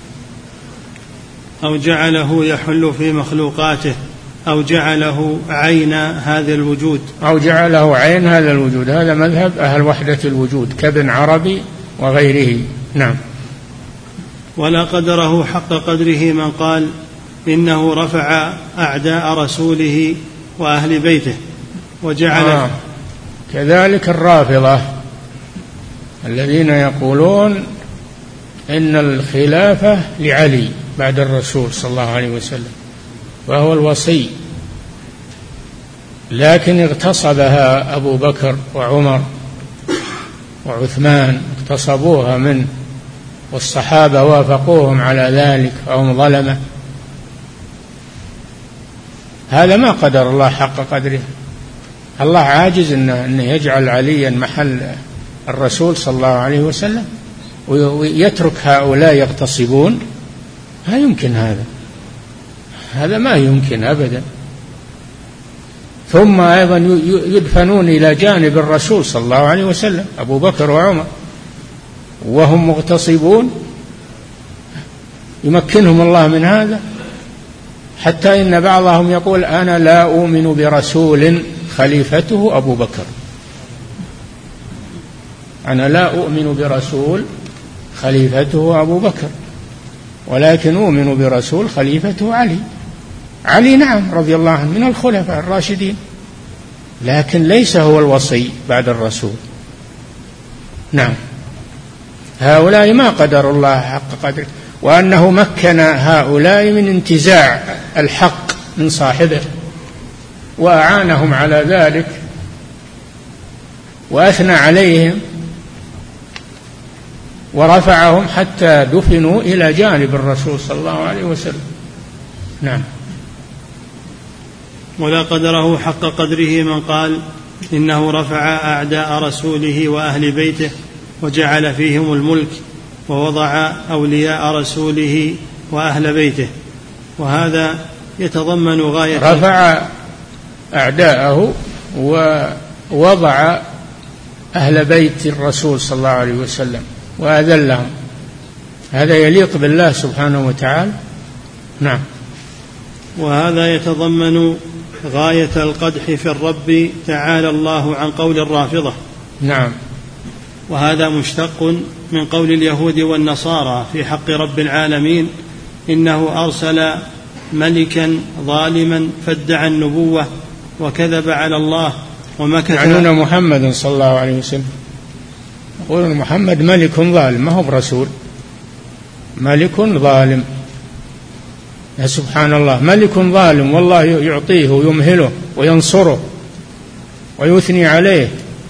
أو جعله يحل في مخلوقاته، أو جعله عين هذا الوجود، أو جعله عين هذا الوجود، هذا مذهب أهل وحدة الوجود كابن عربي وغيره. نعم. ولا قدره حق قدره من قال إنه رفع أعداء رسوله وأهل بيته وجعل كذلك الرافضة الذين يقولون إن الخلافة لعلي بعد الرسول صلى الله عليه وسلم وهو الوصي، لكن اغتصبها أبو بكر وعمر وعثمان، اغتصبوها منه، والصحابة وافقوهم على ذلك وهم ظلمة. هذا ما قدر الله حق قدره. الله عاجز أنه يجعل عليا محل الرسول صلى الله عليه وسلم ويترك هؤلاء يغتصبون؟ لا يمكن، هذا ما يمكن أبدا. ثم أيضا يدفنون إلى جانب الرسول صلى الله عليه وسلم أبو بكر وعمر وهم مغتصبون، يمكنهم الله من هذا؟ حتى إن بعضهم يقول أنا لا أؤمن برسول خليفته أبو بكر، أنا لا أؤمن برسول خليفته أبو بكر، ولكن أؤمن برسول خليفته علي نعم رضي الله عنه من الخلفاء الراشدين، لكن ليس هو الوصي بعد الرسول. نعم. هؤلاء ما قدر الله حق قدره، وأنه مكن هؤلاء من انتزاع الحق من صاحبه وأعانهم على ذلك وأثنى عليهم ورفعهم حتى دفنوا إلى جانب الرسول صلى الله عليه وسلم. نعم. ولا قدره حق قدره من قال إنه رفع أعداء رسوله وأهل بيته وجعل فيهم الملك ووضع أولياء رسوله وأهل بيته، وهذا يتضمن غاية رفع أعداءه ووضع أهل بيت الرسول صلى الله عليه وسلم وأذلهم، هذا يليق بالله سبحانه وتعالى. نعم. وهذا يتضمن غاية القدح في الرب تعالى الله عن قول الرافضة نعم. وهذا مشتق من قول اليهود والنصارى في حق رب العالمين إنه أرسل ملكا ظالما فادعى النبوة وكذب على الله ومكث. يعنون محمد صلى الله عليه وسلم، يقولون محمد ملك ظالم، ما هو برسول، ملك ظالم. يا سبحان الله، ملك ظالم والله يعطيه ويمهله وينصره ويثني عليه.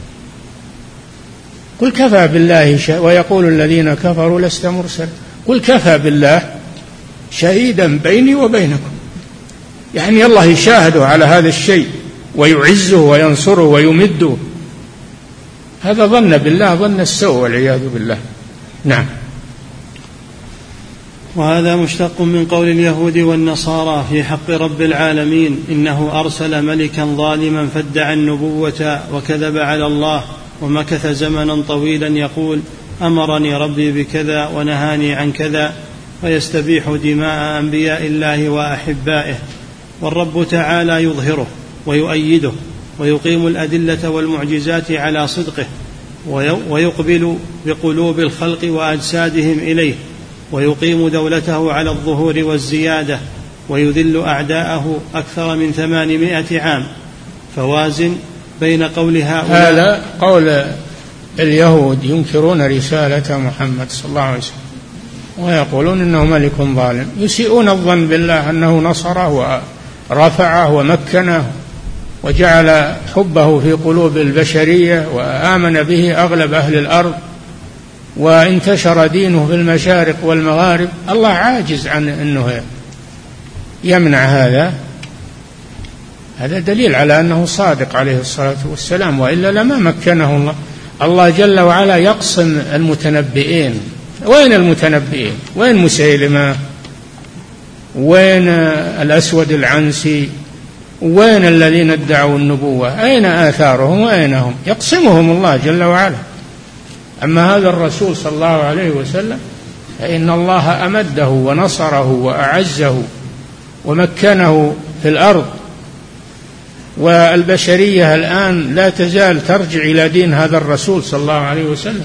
قل كفى بالله ويقول الذين كفروا لست مرسل، قل كفى بالله شهيدا بيني وبينكم، يعني الله يشاهده على هذا الشيء ويعزه وينصره ويمده. هذا ظن بالله ظن السوء والعياذ بالله. نعم. وهذا مشتق من قول اليهود والنصارى في حق رب العالمين إنه أرسل ملكا ظالما فادعى النبوة وكذب على الله ومكث زمنا طويلا يقول أمرني ربي بكذا ونهاني عن كذا، ويستبيح دماء أنبياء الله وأحبائه، والرب تعالى يظهره ويؤيده ويقيم الأدلة والمعجزات على صدقه، ويقبل بقلوب الخلق وأجسادهم إليه، ويقيم دولته على الظهور والزيادة، ويذل أعداءه أكثر من 800 عام. فوازن بين قول هؤلاء. هذا قول اليهود، ينكرون رسالة محمد صلى الله عليه وسلم ويقولون إنه ملك ظالم، يسيئون الظن بالله أنه نصره ورفعه ومكنه وجعل حبه في قلوب البشرية وآمن به أغلب أهل الأرض وانتشر دينه في المشارق والمغارب. الله عاجز عن أنه يمنع هذا. هذا دليل على أنه صادق عليه الصلاة والسلام، وإلا لما مكنه الله. الله جل وعلا يقسم المتنبئين. وين المتنبئين؟ وين مسيلمة؟ وين الأسود العنسي؟ وين الذين ادعوا النبوة؟ أين آثارهم وأين هم؟ يقسمهم الله جل وعلا. أما هذا الرسول صلى الله عليه وسلم فإن الله أمده ونصره وأعزه ومكنه في الأرض، والبشرية الآن لا تزال ترجع إلى دين هذا الرسول صلى الله عليه وسلم،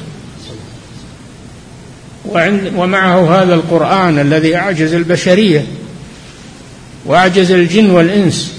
ومعه هذا القرآن الذي أعجز البشرية وأعجز الجن والإنس.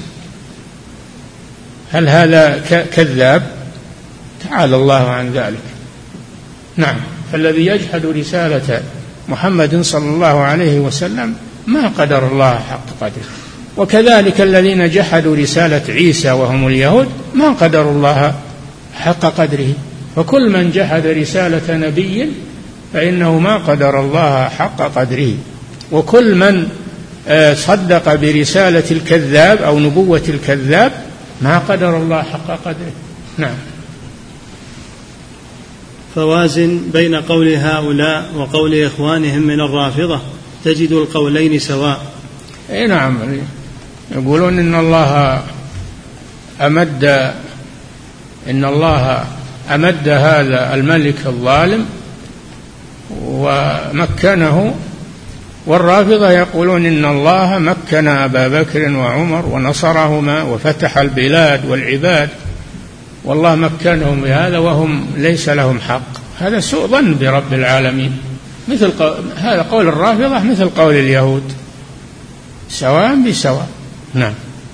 هل هذا كذاب؟ تعالى الله عن ذلك. نعم. فالذي يجحد رسالة محمد صلى الله عليه وسلم ما قدر الله حق قدره، وكذلك الذين جحدوا رسالة عيسى وهم اليهود ما قدروا الله حق قدره. فكل من جحد رسالة نبي فإنه ما قدر الله حق قدره، وكل من صدق برسالة الكذاب أو نبوة الكذاب ما قدر الله حق قدره. نعم. فوازن بين قول هؤلاء وقول إخوانهم من الرافضة تجد القولين سواء. نعم. يقولون إن الله أمد هذا الملك الظالم ومكنه، والرافضة يقولون إن الله مكن أبا بكر وعمر ونصرهما وفتح البلاد والعباد، والله مكنهم بهذا وهم ليس لهم حق. هذا سوء ظن برب العالمين. هذا قول الرافضة مثل قول اليهود، سواء بسواء. نعم.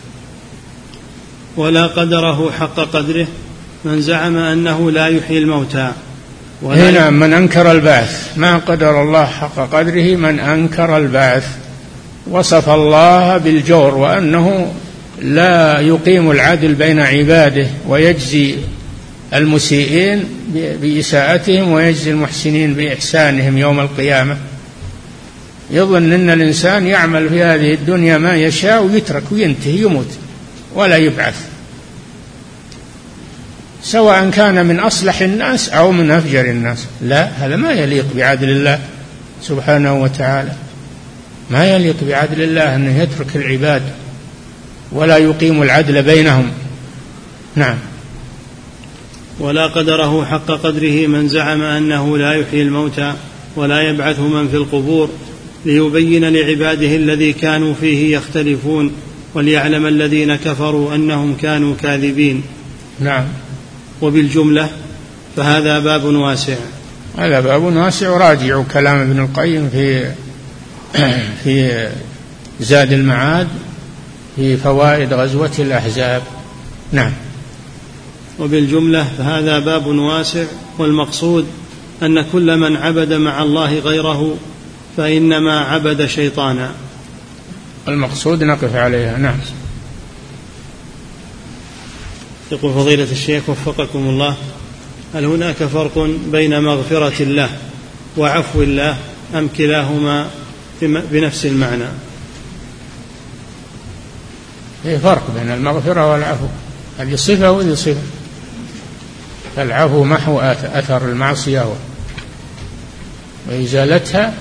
ولا قدره حق قدره من زعم أنه لا يحيي الموتى. هنا من أنكر البعث ما قدر الله حق قدره. من أنكر البعث وصف الله بالجور وأنه لا يقيم العدل بين عباده، ويجزي المسيئين بإساءتهم ويجزي المحسنين بإحسانهم يوم القيامة. يظن أن الإنسان يعمل في هذه الدنيا ما يشاء ويترك وينتهي يموت ولا يبعث، سواء كان من أصلح الناس أو من أفجر الناس. لا، هذا ما يليق بعدل الله سبحانه وتعالى. ما يليق بعدل الله أنه يترك العباد ولا يقيم العدل بينهم. نعم. ولا قدره حق قدره من زعم أنه لا يحيي الموتى ولا يبعث من في القبور، ليبين لعباده الذي كانوا فيه يختلفون، وليعلم الذين كفروا أنهم كانوا كاذبين. نعم. وبالجملة فهذا باب واسع. هذا باب واسع، وراجعوا كلام ابن القيم في زاد المعاد في فوائد غزوة الأحزاب. نعم. وبالجملة فهذا باب واسع، والمقصود أن كل من عبد مع الله غيره فإنما عبد شيطانا. المقصود نقف عليها. نعم. يقول فضيلة الشيخ وفقكم الله: هل هناك فرق بين مغفرة الله وعفو الله أم كلاهما بنفس المعنى؟ في فرق بين المغفرة والعفو، هذه صفة وهذه صفة. فالعفو محو أثر المعصية وإزالتها،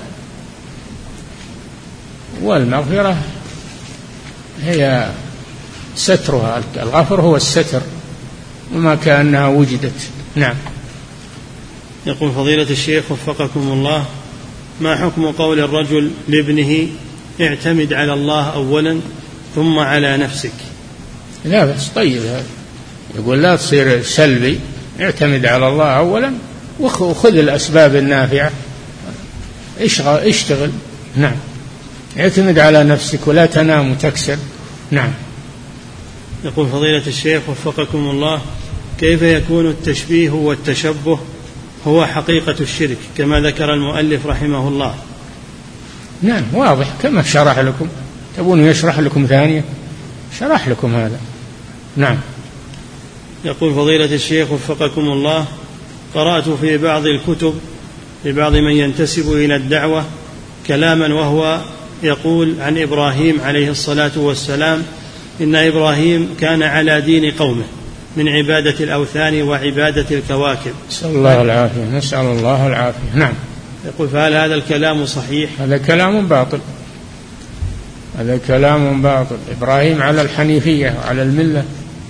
والمغفرة هي سترها. الغفر هو الستر وما كأنها وجدت. نعم. يقول فضيلة الشيخ وفقكم الله: ما حكم قول الرجل لابنه اعتمد على الله أولا ثم على نفسك؟ لا بس طيب هذا، يقول لا تصير سلبي، اعتمد على الله أولا وخذ الأسباب النافعة، اشتغل. نعم. اعتمد على نفسك ولا تنام وتكسل. نعم. يقول فضيلة الشيخ وفقكم الله: كيف يكون التشبيه والتشبه هو حقيقة الشرك كما ذكر المؤلف رحمه الله؟ نعم واضح كما شرح لكم. تبون يشرح لكم ثانية؟ شرح لكم هذا. نعم. يقول فضيلة الشيخ وفقكم الله: قرأت في بعض الكتب لبعض من ينتسب إلى الدعوة كلاما وهو يقول عن إبراهيم عليه الصلاة والسلام إن إبراهيم كان على دين قومه من عبادة الأوثان وعبادة الكواكب. نسأل الله العافية. نسأل الله العافية. نعم. يقول فهل هذا الكلام صحيح؟ هذا كلام باطل، هذا كلام باطل. إبراهيم على الحنيفية وعلى الملة،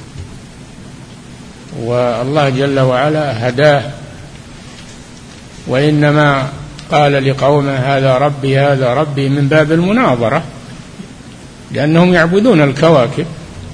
والله جل وعلا هداه، وإنما قال لقومه هذا ربي هذا ربي من باب المناظرة، لأنهم يعبدون الكواكب.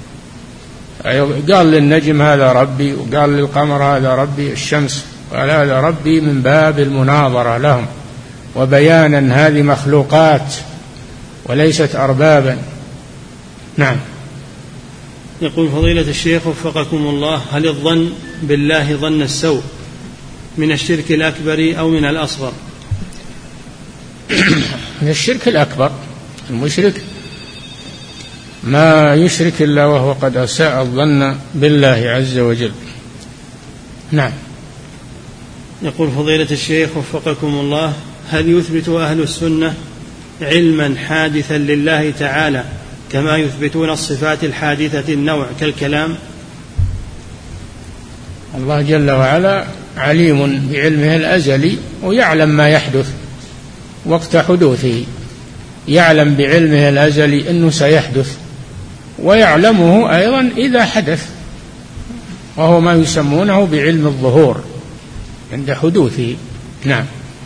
قال للنجم هذا ربي، وقال للقمر هذا ربي، الشمس قال هذا ربي، من باب المناظرة لهم وبيانا هذه مخلوقات وليست أربابا. نعم. يقول فضيلة الشيخ وفقكم الله: هل الظن بالله ظن السوء من الشرك الأكبر أو من الأصغر؟ من الشرك الأكبر. المشرك ما يشرك إلا وهو قد أساء الظن بالله عز وجل. نعم. يقول فضيلة الشيخ وفقكم الله: هل يثبت أهل السنة علما حادثا لله تعالى كما يثبتون الصفات الحادثة النوع كالكلام؟ الله جل وعلا عليم بعلمه الأزلي، ويعلم ما يحدث وقت حدوثه، يعلم بعلمه الأزلي أنه سيحدث، ويعلمه أيضا إذا حدث، وهو ما يسمونه بعلم الظهور عند حدوثه. نعم.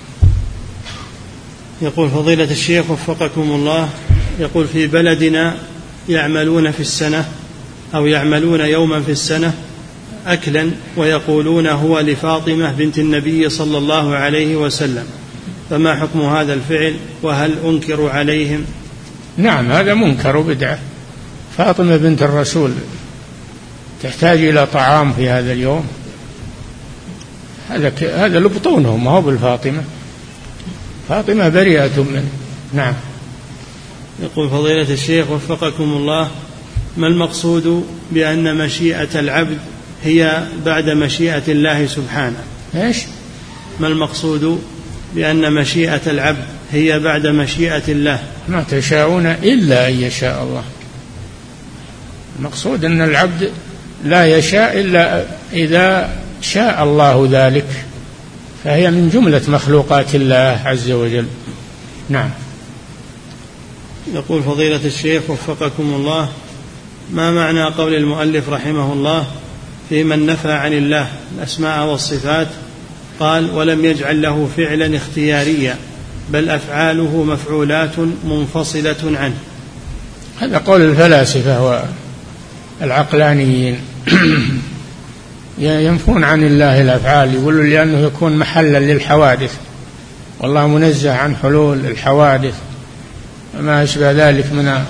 يقول فضيلة الشيخ وفقكم الله: يقول في بلدنا يعملون في السنة أو يعملون يوما في السنة أكلا ويقولون هو لفاطمة بنت النبي صلى الله عليه وسلم، فما حكم هذا الفعل وهل أنكر عليهم؟ نعم هذا منكر وبدعة. فاطمة بنت الرسول تحتاج إلى طعام في هذا اليوم، هذا لبطونهم، ما هو بالفاطمة. فاطمة بريئة منه. نعم. يقول فضيلة الشيخ وفقكم الله: ما المقصود بأن مشيئة العبد هي بعد مشيئة الله سبحانه؟ إيش؟ ما المقصود بأن مشيئة العبد هي بعد مشيئة الله؟ ما تشاءون إلا أن يشاء الله. المقصود أن العبد لا يشاء إلا إذا شاء الله ذلك، فهي من جملة مخلوقات الله عز وجل. نعم. يقول فضيلة الشيخ وفقكم الله: ما معنى قول المؤلف رحمه الله في من نفى عن الله الأسماء والصفات قال ولم يجعل له فعلا اختياريا بل أفعاله مفعولات منفصلة عنه؟ هذا قول الفلاسفة والعقلانيين. ينفون عن الله الأفعال، يقولوا لأنه يكون محلا للحوادث، والله منزه عن حلول الحوادث وما أشبه ذلك من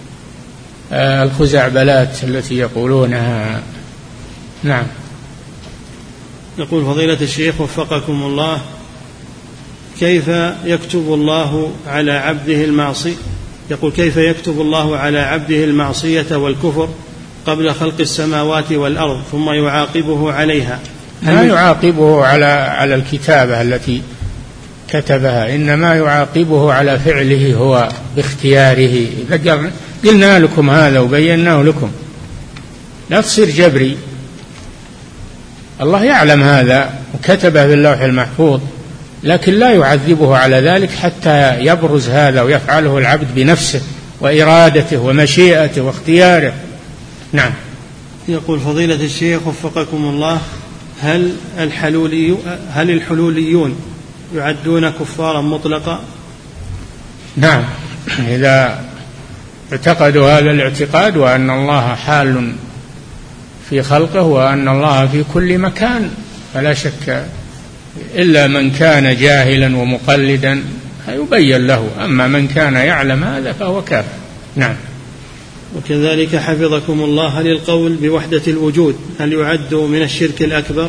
الخزعبلات التي يقولونها. نعم. يقول فضيلة الشيخ وفقكم الله: كيف يكتب الله على عبده المعصية؟ يقول: كيف يكتب الله على عبده المعصية والكفر قبل خلق السماوات والأرض ثم يعاقبه عليها؟ لا يعاقبه على الكتابة التي كتبها، إنما يعاقبه على فعله هو باختياره. إذا قلنا لكم هذا وبيناه لكم، لا تصير جبري. الله يعلم هذا وكتبه في اللوح المحفوظ، لكن لا يعذبه على ذلك حتى يبرز هذا ويفعله العبد بنفسه وإرادته ومشيئته واختياره. نعم. يقول فضيلة الشيخ وفقكم الله: هل الحلوليون يعدون كفارا مطلقا؟ نعم، إذا اعتقدوا هذا الاعتقاد وأن الله حال في خلقه وأن الله في كل مكان فلا شك، إلا من كان جاهلا ومقلدا يبين له، أما من كان يعلم هذا فهو كافر. نعم. وكذلك حفظكم الله: هل القول بوحدة الوجود هل يعد من الشرك الأكبر؟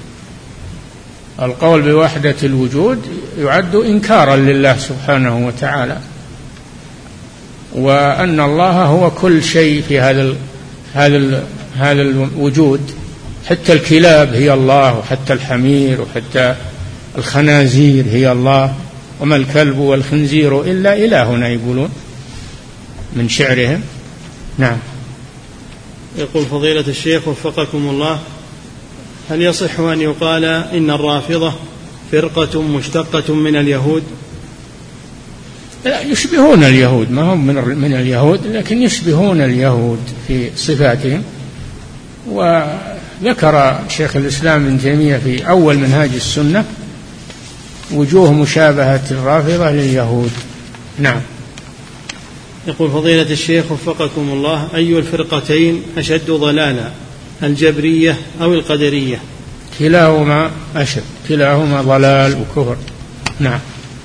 القول بوحدة الوجود يعد إنكارا لله سبحانه وتعالى، وأن الله هو كل شيء في هذا الوجود، حتى الكلاب هي الله، وحتى الحمير، وحتى الخنازير هي الله، وما الكلب والخنزير إلا إلهنا، يقولون من شعرهم. نعم. يقول فضيلة الشيخ وفقكم الله: هل يصح أن يقال إن الرافضة فرقة مشتقة من اليهود؟ لا، يشبهون اليهود، ما هم من اليهود، لكن يشبهون اليهود في صفاتهم. وذكر شيخ الإسلام ابن تيمية في أول منهاج السنة وجوه مشابهة الرافضة لليهود. نعم. يقول فضيلة الشيخ وفقكم الله: أي الفرقتين أشد ضلالا، الجبرية أو القدرية؟ كلاهما أشد، كلاهما ضلال وكفر. نعم.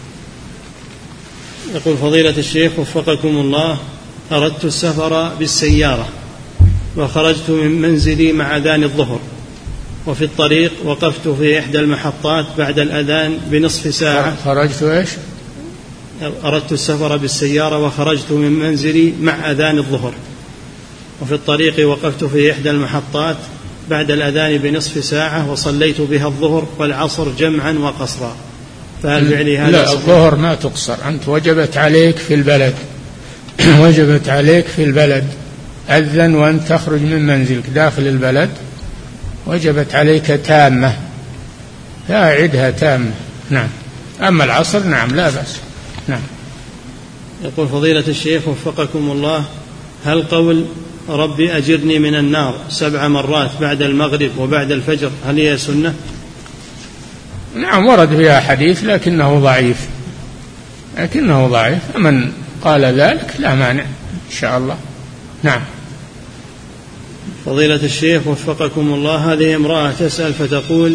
يقول فضيلة الشيخ وفقكم الله: أردت السفر بالسيارة وخرجت من منزلي مع أذان الظهر، وفي الطريق وقفت في إحدى المحطات بعد الأذان بنصف ساعة. خرجت إيش؟ أردت السفر بالسيارة وخرجت من منزلي مع أذان الظهر، وفي الطريق وقفت في إحدى المحطات بعد الأذان بنصف ساعة، وصليت بها الظهر والعصر جمعا وقصرا، فهل فعلي هذا؟ لا، الظهر ما تقصر، أنت وجبت عليك في البلد وجبت عليك في البلد، أذن وأنت تخرج من منزلك داخل البلد وجبت عليك تامة، فأعدها تامة. نعم. أما العصر نعم لا بأس. نعم. يقول فضيلة الشيخ وفقكم الله: هل قول ربي أجرني من النار 7 مرات بعد المغرب وبعد الفجر هل هي سنة؟ نعم، ورد فيها حديث لكنه ضعيف، فمن قال ذلك لا مانع إن شاء الله. نعم. فضيلة الشيخ وفقكم الله: هذه امرأة تسأل فتقول: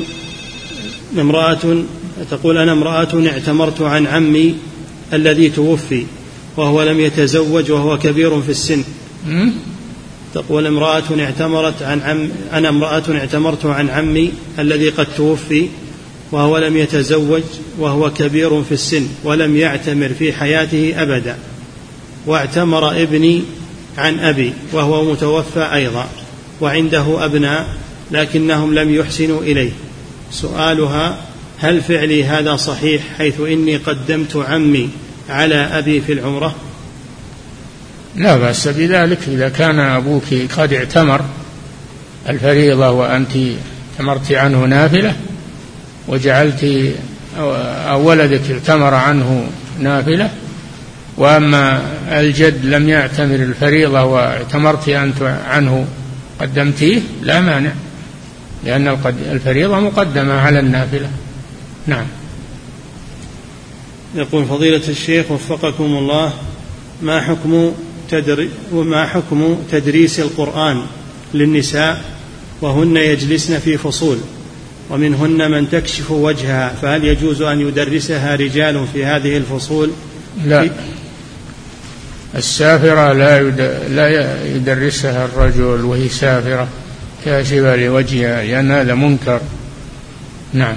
أنا امرأة اعتمرت عن عمي الذي توفي وهو لم يتزوج وهو كبير في السن. تقول: أنا امرأة اعتمرت عن عمي الذي قد توفي وهو لم يتزوج وهو كبير في السن ولم يعتمر في حياته أبدا، واعتمر ابني عن أبي وهو متوفى أيضا، وعنده أبناء لكنهم لم يحسنوا إليه. سؤالها: هل فعلي هذا صحيح حيث إني قدمت عمي على أبي في العمرة؟ لا بأس بذلك إذا كان أبوك قد اعتمر الفريضة وأنت اعتمرت عنه نافلة وجعلت أو ولدك اعتمر عنه نافلة، وأما الجد لم يعتمر الفريضة واعتمرت أنت عنه قدمتيه لا مانع، لأن الفريضة مقدمة على النافلة. نعم. يقول فضيلة الشيخ وفقكم الله: ما حكم تدريس القرآن للنساء وهن يجلسن في فصول ومنهن من تكشف وجهها، فهل يجوز أن يدرسها رجال في هذه الفصول؟ لا، السافرة لا يدرسها الرجل وهي سافرة كاشفة لوجهها، لأن هذا منكر. نعم.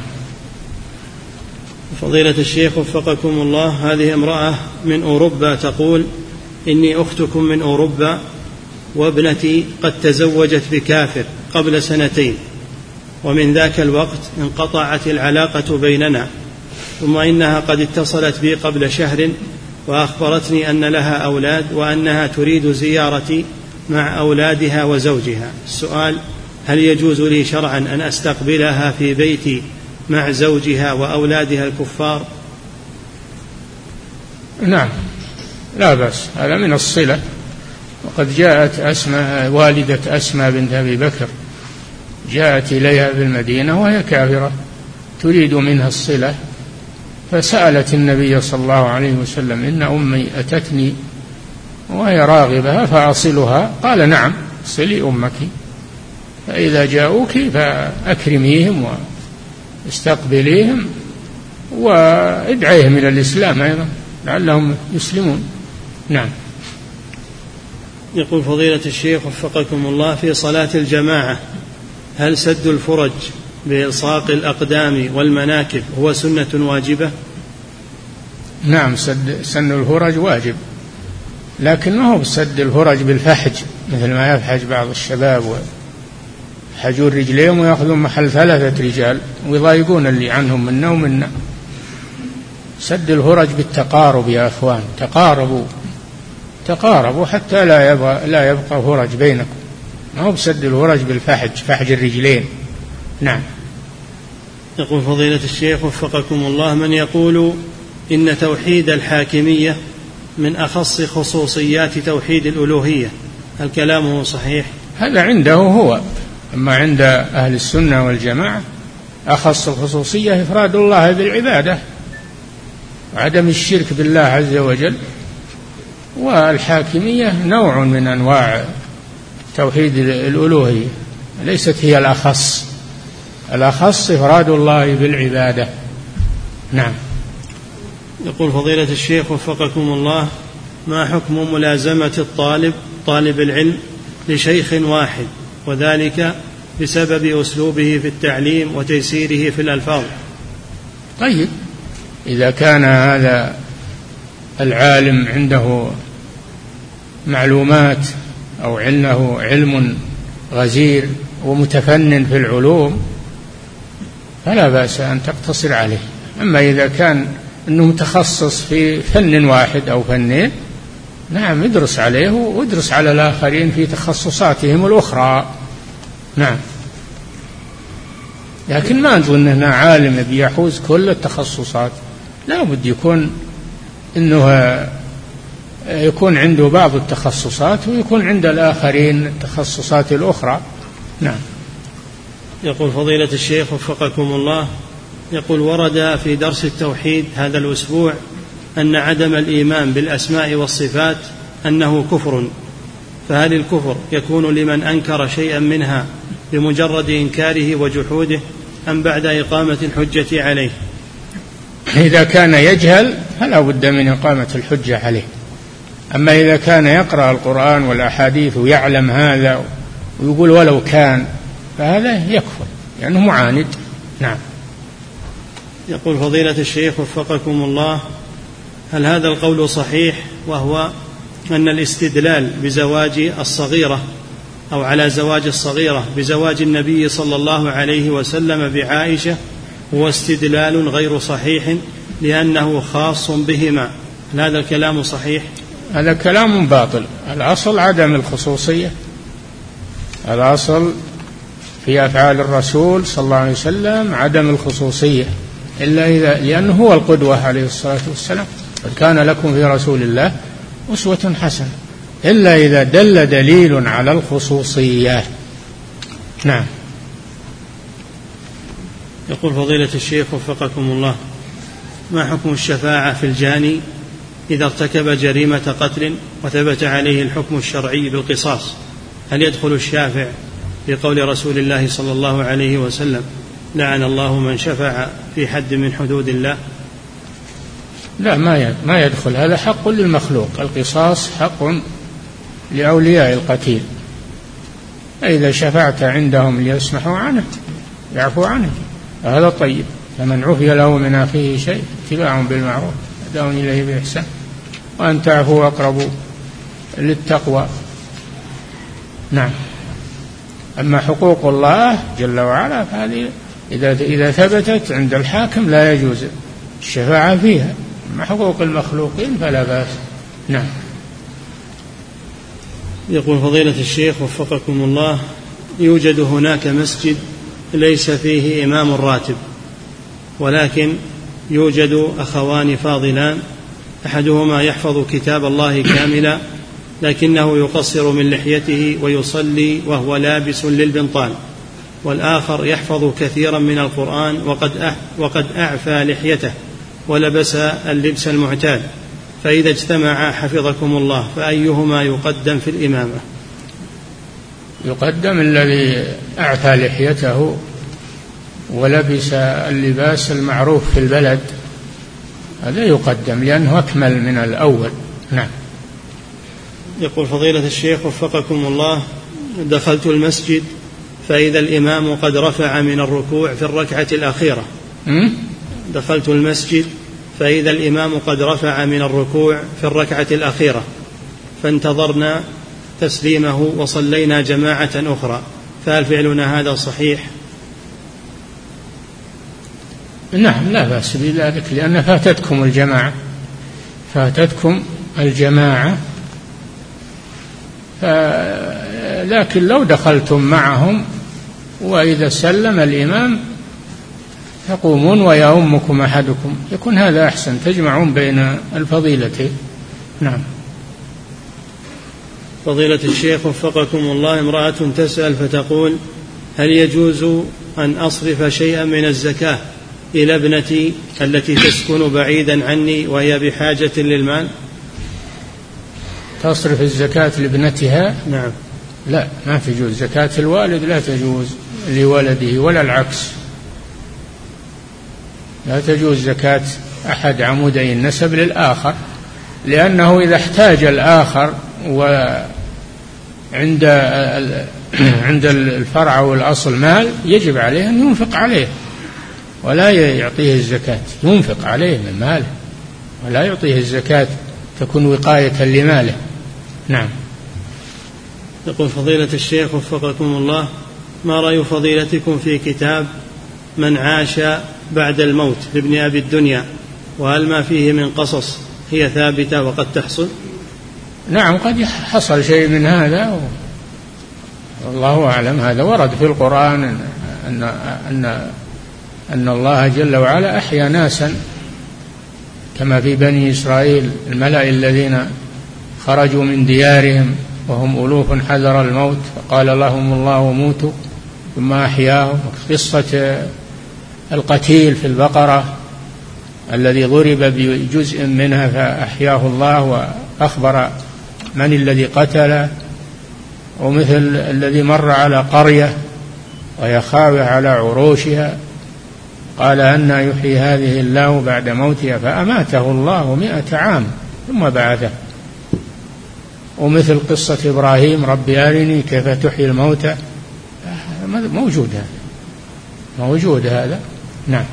فضيلة الشيخ وفقكم الله، هذه امرأة من أوروبا تقول: إني أختكم من أوروبا وابنتي قد تزوجت بكافر قبل 2 ومن ذاك الوقت انقطعت العلاقة بيننا، ثم إنها قد اتصلت بي قبل شهر وأخبرتني أن لها أولاد وأنها تريد زيارتي مع أولادها وزوجها. السؤال: هل يجوز لي شرعا أن أستقبلها في بيتي مع زوجها وأولادها الكفار؟ نعم، لا بأس، هذا من الصلة. وقد جاءت أسماء والدة أسماء بنت أبي بكر جاءت إليها في المدينة وهي كافرة تريد منها الصلة، فسألت النبي صلى الله عليه وسلم: إن أمي أتتني وهي راغبة فأصلها؟ قال: نعم، صلي أمك، فإذا جاءوك فأكرميهم واستقبليهم وادعيهم إلى الإسلام أيضا لعلهم يسلمون. نعم. يقول فضيلة الشيخ وفقكم الله: في صلاة الجماعة هل سد الفرج بإلصاق الأقدام والمناكب هو سنة واجبة؟ نعم، سن الفرج واجب، لكن ما هو سد الفرج بالفحج مثل ما يفحج بعض الشباب ويحجون رجليهم ويأخذون محل 3 رجال ويضايقون اللي عنهم منا ومنا. سد الفرج بالتقارب يا أخوان، تقاربوا حتى لا يبقى فرج بينكم، ما هو بسد الفرج بالفحج، فحج الرجلين. نعم. يقول فضيلة الشيخ وفقكم الله: من يقول إن توحيد الحاكمية من أخص خصوصيات توحيد الألوهية، هل كلامه صحيح؟ هذا عنده هو، أما عند أهل السنة والجماعة أخص الخصوصية إفراد الله بالعبادة وعدم الشرك بالله عز وجل، والحاكمية نوع من أنواع توحيد الألوهية، ليست هي الأخص إفراد الله بالعبادة. نعم. يقول فضيلة الشيخ وفقكم الله: ما حكم ملازمة طالب العلم لشيخ واحد، وذلك بسبب أسلوبه في التعليم وتيسيره في الألفاظ؟ طيب، إذا كان هذا العالم عنده معلومات أو عنده علم غزير ومتفنن في العلوم فلا بأس أن تقتصر عليه. أما إذا كان أنه متخصص في فن واحد أو فنين، نعم، ادرس عليه وادرس على الآخرين في تخصصاتهم الأخرى. نعم، لكن ما نظن أنه عالم بيحوز كل التخصصات، لا بد يكون عنده بعض التخصصات ويكون عند الآخرين التخصصات الأخرى. نعم. يقول فضيلة الشيخ وفقكم الله: يقول ورد في درس التوحيد هذا الأسبوع أن عدم الإيمان بالأسماء والصفات أنه كفر، فهل الكفر يكون لمن أنكر شيئا منها بمجرد إنكاره وجحوده أم بعد إقامة الحجة عليه؟ إذا كان يجهل فلا بد من إقامة الحجة عليه، أما إذا كان يقرأ القرآن والأحاديث ويعلم هذا ويقول ولو كان، فهذا يكفر لأنه معاند. نعم. يقول فضيلة الشيخ وفقكم الله: هل هذا القول صحيح، وهو أن الاستدلال بزواج الصغيرة أو على زواج الصغيرة بزواج النبي صلى الله عليه وسلم بعائشة هو استدلال غير صحيح لأنه خاص بهما، هل هذا الكلام صحيح؟ هذا كلام باطل. الأصل عدم الخصوصية، الأصل في أفعال الرسول صلى الله عليه وسلم عدم الخصوصية، لأنه هو القدوة عليه الصلاة والسلام: قد كان لكم في رسول الله أسوة حسنة، إلا إذا دل دليل على الخصوصية. نعم. يقول فضيلة الشيخ وفقكم الله: ما حكم الشفاعة في الجاني إذا ارتكب جريمة قتل وثبت عليه الحكم الشرعي بالقصاص، هل يدخل الشافع في قول رسول الله صلى الله عليه وسلم: لعن الله من شفع في حد من حدود الله؟ لا، ما يدخل، هذا حق للمخلوق، القصاص حق لأولياء القتيل، إذا شفعت عندهم ليسمحوا عنه يعفو عنه، هذا طيب. فمن عفي له من أخيه شيء اتباع بالمعروف أداء إليه بإحسان وأن تعفوا أقرب للتقوى. نعم. أما حقوق الله جل وعلا فهذه إذا ثبتت عند الحاكم لا يجوز الشفاعة فيها. أما حقوق المخلوقين فلا بأس. نعم. يقول فضيلة الشيخ وفقكم الله: يوجد هناك مسجد ليس فيه إمام راتب، ولكن يوجد أخوان فاضلان، أحدهما يحفظ كتاب الله كاملا لكنه يقصر من لحيته ويصلي وهو لابس للبنطال، والآخر يحفظ كثيرا من القرآن وقد أعفى لحيته ولبس اللبس المعتاد، فإذا اجتمع حفظكم الله فأيهما يقدم في الإمامة؟ يقدم الذي أعفى لحيته ولبس اللباس المعروف في البلد، هذا يقدم لأنه أكمل من الأول. نعم. يقول فضيلة الشيخ وفقكم الله: دخلت المسجد فإذا الإمام قد رفع من الركوع في الركعة الأخيرة. دخلت المسجد فإذا الإمام قد رفع من الركوع في الركعة الأخيرة، فانتظرنا تسليمه وصلينا جماعة أخرى، فهل فعلنا هذا صحيح؟ نعم، لا بأس بذلك، لأن فاتتكم الجماعة، لكن لو دخلتم معهم وإذا سلم الإمام تقومون ويؤمكم أحدكم، يكون هذا أحسن، تجمعون بين الفضيلتين. نعم. فضيلة الشيخ وفقكم الله: امرأة تسأل فتقول: هل يجوز أن أصرف شيئا من الزكاة إلى ابنتي التي تسكن بعيدا عني وهي بحاجة للمال؟ تصرف الزكاة لابنتها؟ نعم. لا، ما تجوز. زكاة الوالد لا تجوز لولده ولا العكس. لا تجوز زكاة أحد عمودي النسب للآخر، لأنه إذا احتاج الآخر وعند الفرع والأصل مال يجب عليه أن ينفق عليه ولا يعطيه الزكاة، ينفق عليه من ماله ولا يعطيه الزكاة، تكون وقاية لماله. نعم. يقول فضيلة الشيخ وفقكم الله: ما رأي فضيلتكم في كتاب من عاش بعد الموت لابن أبي الدنيا، وهل ما فيه من قصص هي ثابتة وقد تحصل؟ نعم، قد حصل شيء من هذا والله أعلم. هذا ورد في القرآن أن الله جل وعلا أحيا ناسا كما في بني إسرائيل الملأ الذين خرجوا من ديارهم وهم ألوف حذر الموت فقال لهم الله موتوا ثم أحياهم. قصة القتيل في البقرة الذي ضرب بجزء منها فأحياه الله وأخبر من الذي قتله. ومثل الذي مر على قرية وهي خاوية على عروشها قال أن يحيي هذه الله بعد موتها فأماته الله 100 عام ثم بعثه. ومثل قصة إبراهيم رب أرني كيف تحيي الموتى، موجود هذا. نعم.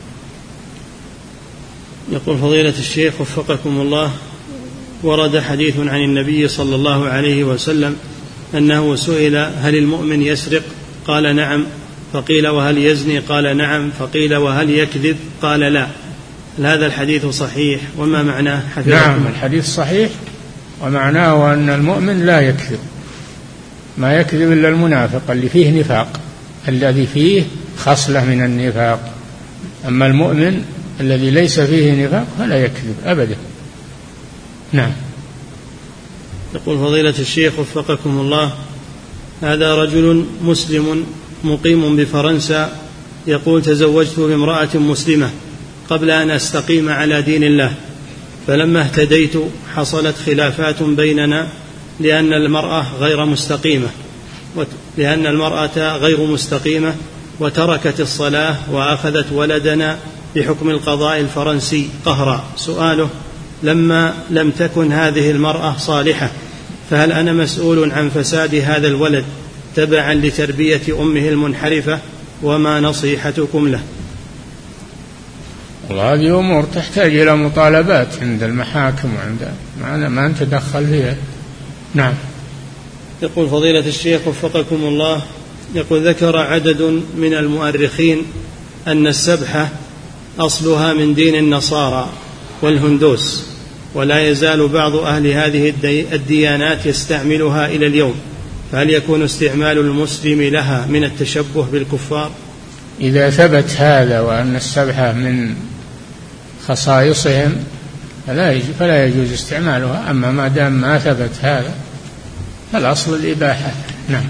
يقول فضيلة الشيخ وفقكم الله: ورد حديث عن النبي صلى الله عليه وسلم أنه سئل: هل المؤمن يسرق؟ قال نعم. فقيل: وهل يزني؟ قال نعم. فقيل: وهل يكذب؟ قال لا. هذا الحديث صحيح؟ وما معناه؟ نعم، الحديث صحيح ومعناه أن المؤمن لا يكذب، ما يكذب إلا المنافق اللي فيه نفاق، الذي فيه خصلة من النفاق. أما المؤمن الذي ليس فيه نفاق فلا يكذب أبدا. نعم. يقول فضيلة الشيخ وفقكم الله: هذا رجل مسلم مقيم بفرنسا يقول: تزوجت بامرأة مسلمة قبل أن أستقيم على دين الله، فلما اهتديت حصلت خلافات بيننا لأن المرأة غير مستقيمة لأن المرأة غير مستقيمة وتركت الصلاة وأخذت ولدنا بحكم القضاء الفرنسي قهرا. سؤاله: لما لم تكن هذه المرأة صالحة فهل أنا مسؤول عن فساد هذا الولد تبعا لتربية أمه المنحرفة؟ وما نصيحتكم له؟ هذه أمور تحتاج إلى مطالبات عند المحاكم وعند ما نتدخل فيها. نعم. يقول فضيلة الشيخ وفقكم الله، يقول: ذكر عدد من المؤرخين أن السبحة أصلها من دين النصارى والهندوس، ولا يزال بعض أهل هذه الديانات يستعملها إلى اليوم، فهل يكون استعمال المسلم لها من التشبه بالكفار؟ إذا ثبت هذا وأن السبحة من خصائصهم فلا يجوز استعمالها، أما ما دام ما ثبت هذا فالأصل الإباحة. نعم.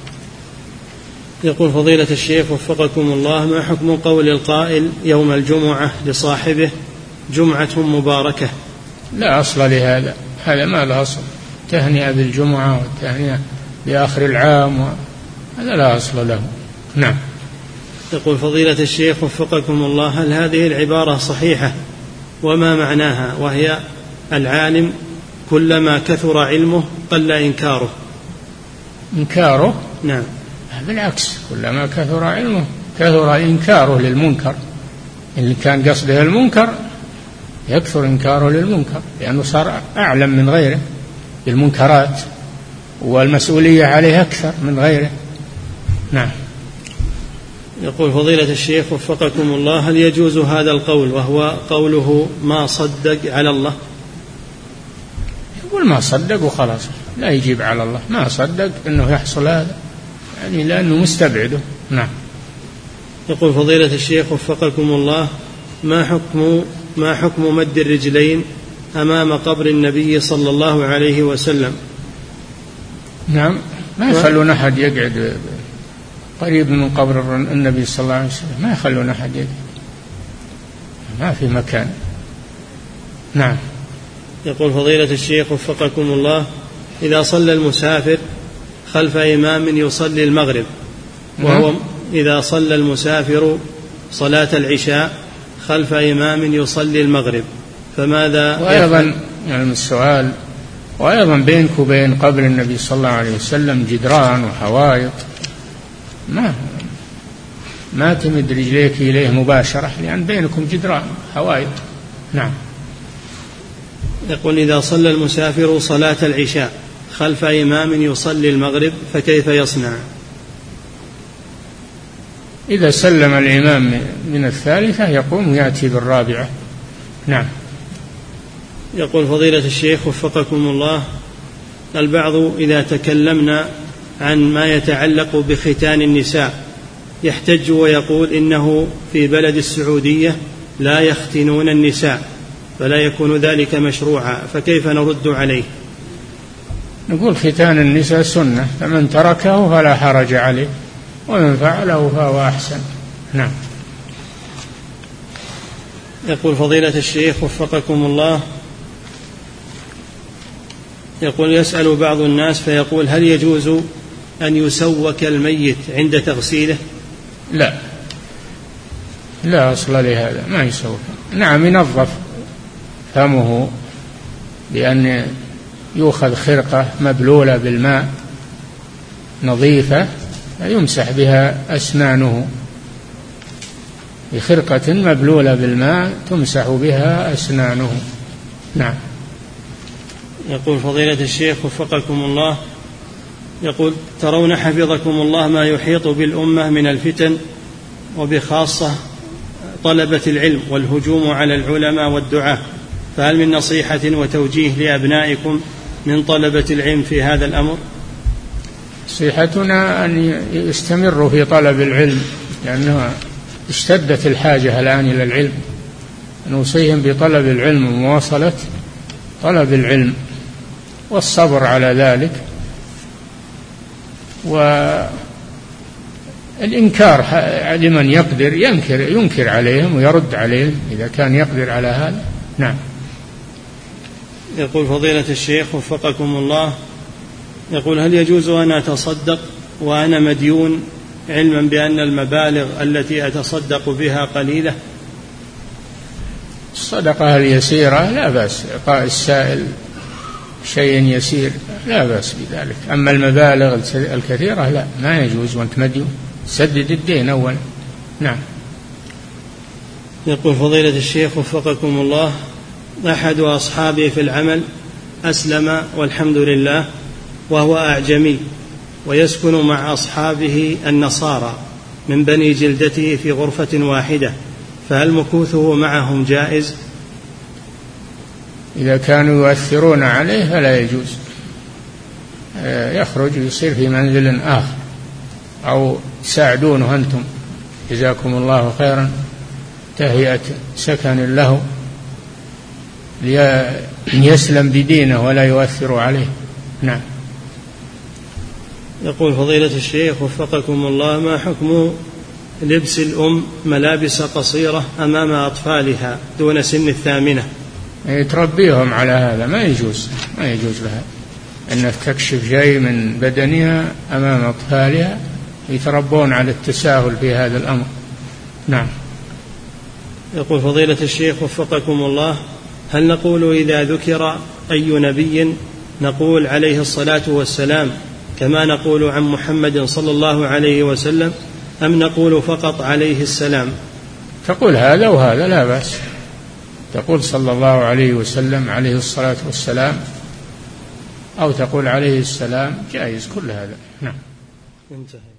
يقول فضيلة الشيخ وفقكم الله: ما حكم قول القائل يوم الجمعة لصاحبه جمعة مباركة؟ لا أصل لهذا، هذا ما له أصل. تهنئة بالجمعة والتهنئة بآخر العام هذا لا أصل له. نعم. يقول فضيلة الشيخ وفقكم الله: هل هذه العبارة صحيحة؟ وما معناها؟ وهي: العالم كلما كثر علمه قل إنكاره. إنكاره؟ نعم. بالعكس، كلما كثر علمه كثر إنكاره للمنكر. إن كان قصده المنكر يكثر إنكاره للمنكر، لأنه صار أعلم من غيره بالمنكرات، والمسؤولية عليه أكثر من غيره. نعم. يقول فضيلة الشيخ وفقكم الله: هل يجوز هذا القول وهو قوله ما صدق على الله؟ يقول ما صدق وخلاص، لا يجيب على الله، ما صدق أنه يحصل هذا، يعني لأنه مستبعده. نعم. يقول فضيلة الشيخ وفقكم الله: ما حكم مد الرجلين أمام قبر النبي صلى الله عليه وسلم؟ نعم، ما يخلون أحد يقعد قريب من قبر النبي صلى الله عليه وسلم، ما يخلون أحد يقعد، ما في مكان. نعم. يقول فضيلة الشيخ وفقكم الله: إذا صلى المسافر خلف إمام يصلي المغرب، وهو إذا صلى المسافر صلاة العشاء خلف إمام يصلي المغرب فماذا؟ وأيضا يعني السؤال، وأيضا بينك وبين قبر النبي صلى الله عليه وسلم جدران وحوائط، ما تمد رجليك إليه مباشرة، لأن بينكم جدران حوائط. نعم. يقول: إذا صلى المسافر صلاة العشاء خلف إمام يصلي المغرب فكيف يصنع؟ إذا سلم الإمام من الثالثة يقوم يأتي بالرابعة. نعم. يقول فضيلة الشيخ وفقكم الله: البعض إذا تكلمنا عن ما يتعلق بختان النساء يحتج ويقول إنه في بلد السعودية لا يختنون النساء فلا يكون ذلك مشروعا، فكيف نرد عليه؟ نقول ختان النساء سنة، فمن تركه فلا حرج عليه، ومن فعله فهو أحسن. نعم. يقول فضيلة الشيخ وفقكم الله: يقول: يسأل بعض الناس فيقول: هل يجوز أن يسوك الميت عند تغسيله؟ لا أصل لهذا، ما يسوك. نعم، ينظف فمه بأن يؤخذ خرقة مبلولة بالماء نظيفة يمسح بها أسنانه، بخرقة مبلولة بالماء تمسح بها أسنانه. نعم. يقول فضيلة الشيخ وفقكم الله: يقول: ترون حفظكم الله ما يحيط بالأمة من الفتن، وبخاصة طلبة العلم والهجوم على العلماء والدعاة، فهل من نصيحة وتوجيه لأبنائكم من طلبة العلم في هذا الأمر؟ نصيحتنا أن يستمروا في طلب العلم، لأنه اشتدت الحاجة الآن إلى العلم. نوصيهم بطلب العلم ومواصلة طلب العلم والصبر على ذلك، والإنكار لمن يقدر ينكر عليهم ويرد عليهم إذا كان يقدر على هذا. نعم. يقول فضيلة الشيخ وفقكم الله: يقول: هل يجوز أن أتصدق وأنا مديون علما بأن المبالغ التي أتصدق بها قليلة؟ الصدقة اليسيرة لا بأس، إعطاء السائل شيء يسير لا بأس بذلك، أما المبالغ الكثيرة لا، ما يجوز وأنت مديون، سدد الدين أولا. نعم. يقول فضيلة الشيخ وفقكم الله، أحد أصحابي في العمل أسلم والحمد لله وهو أعجمي، ويسكن مع أصحابه النصارى من بني جلدته في غرفة واحدة، فهل مكوثه معهم جائز؟ إذا كانوا يؤثرون عليه فلا يجوز، يخرج يصير في منزل آخر، أو تساعدونه أنتم جزاكم الله خيرا تهيئة سكن له ليسلم بدينه ولا يؤثر عليه. نعم. يقول فضيلة الشيخ وفقكم الله، ما حكم لبس الأم ملابس قصيرة أمام أطفالها دون سن 8؟ تربيهم على هذا، ما يجوز لها أن تكشف شيء من بدنها أمام أطفالها، يتربون على التساهل في هذا الأمر. نعم. يقول فضيلة الشيخ وفقكم الله، هل نقول إذا ذكر أي نبي نقول عليه الصلاة والسلام كما نقول عن محمد صلى الله عليه وسلم، أم نقول فقط عليه السلام؟ تقول هذا وهذا لا بأس، تقول صلى الله عليه وسلم عليه الصلاة والسلام، أو تقول عليه السلام، جائز كل هذا. نعم. انتهى.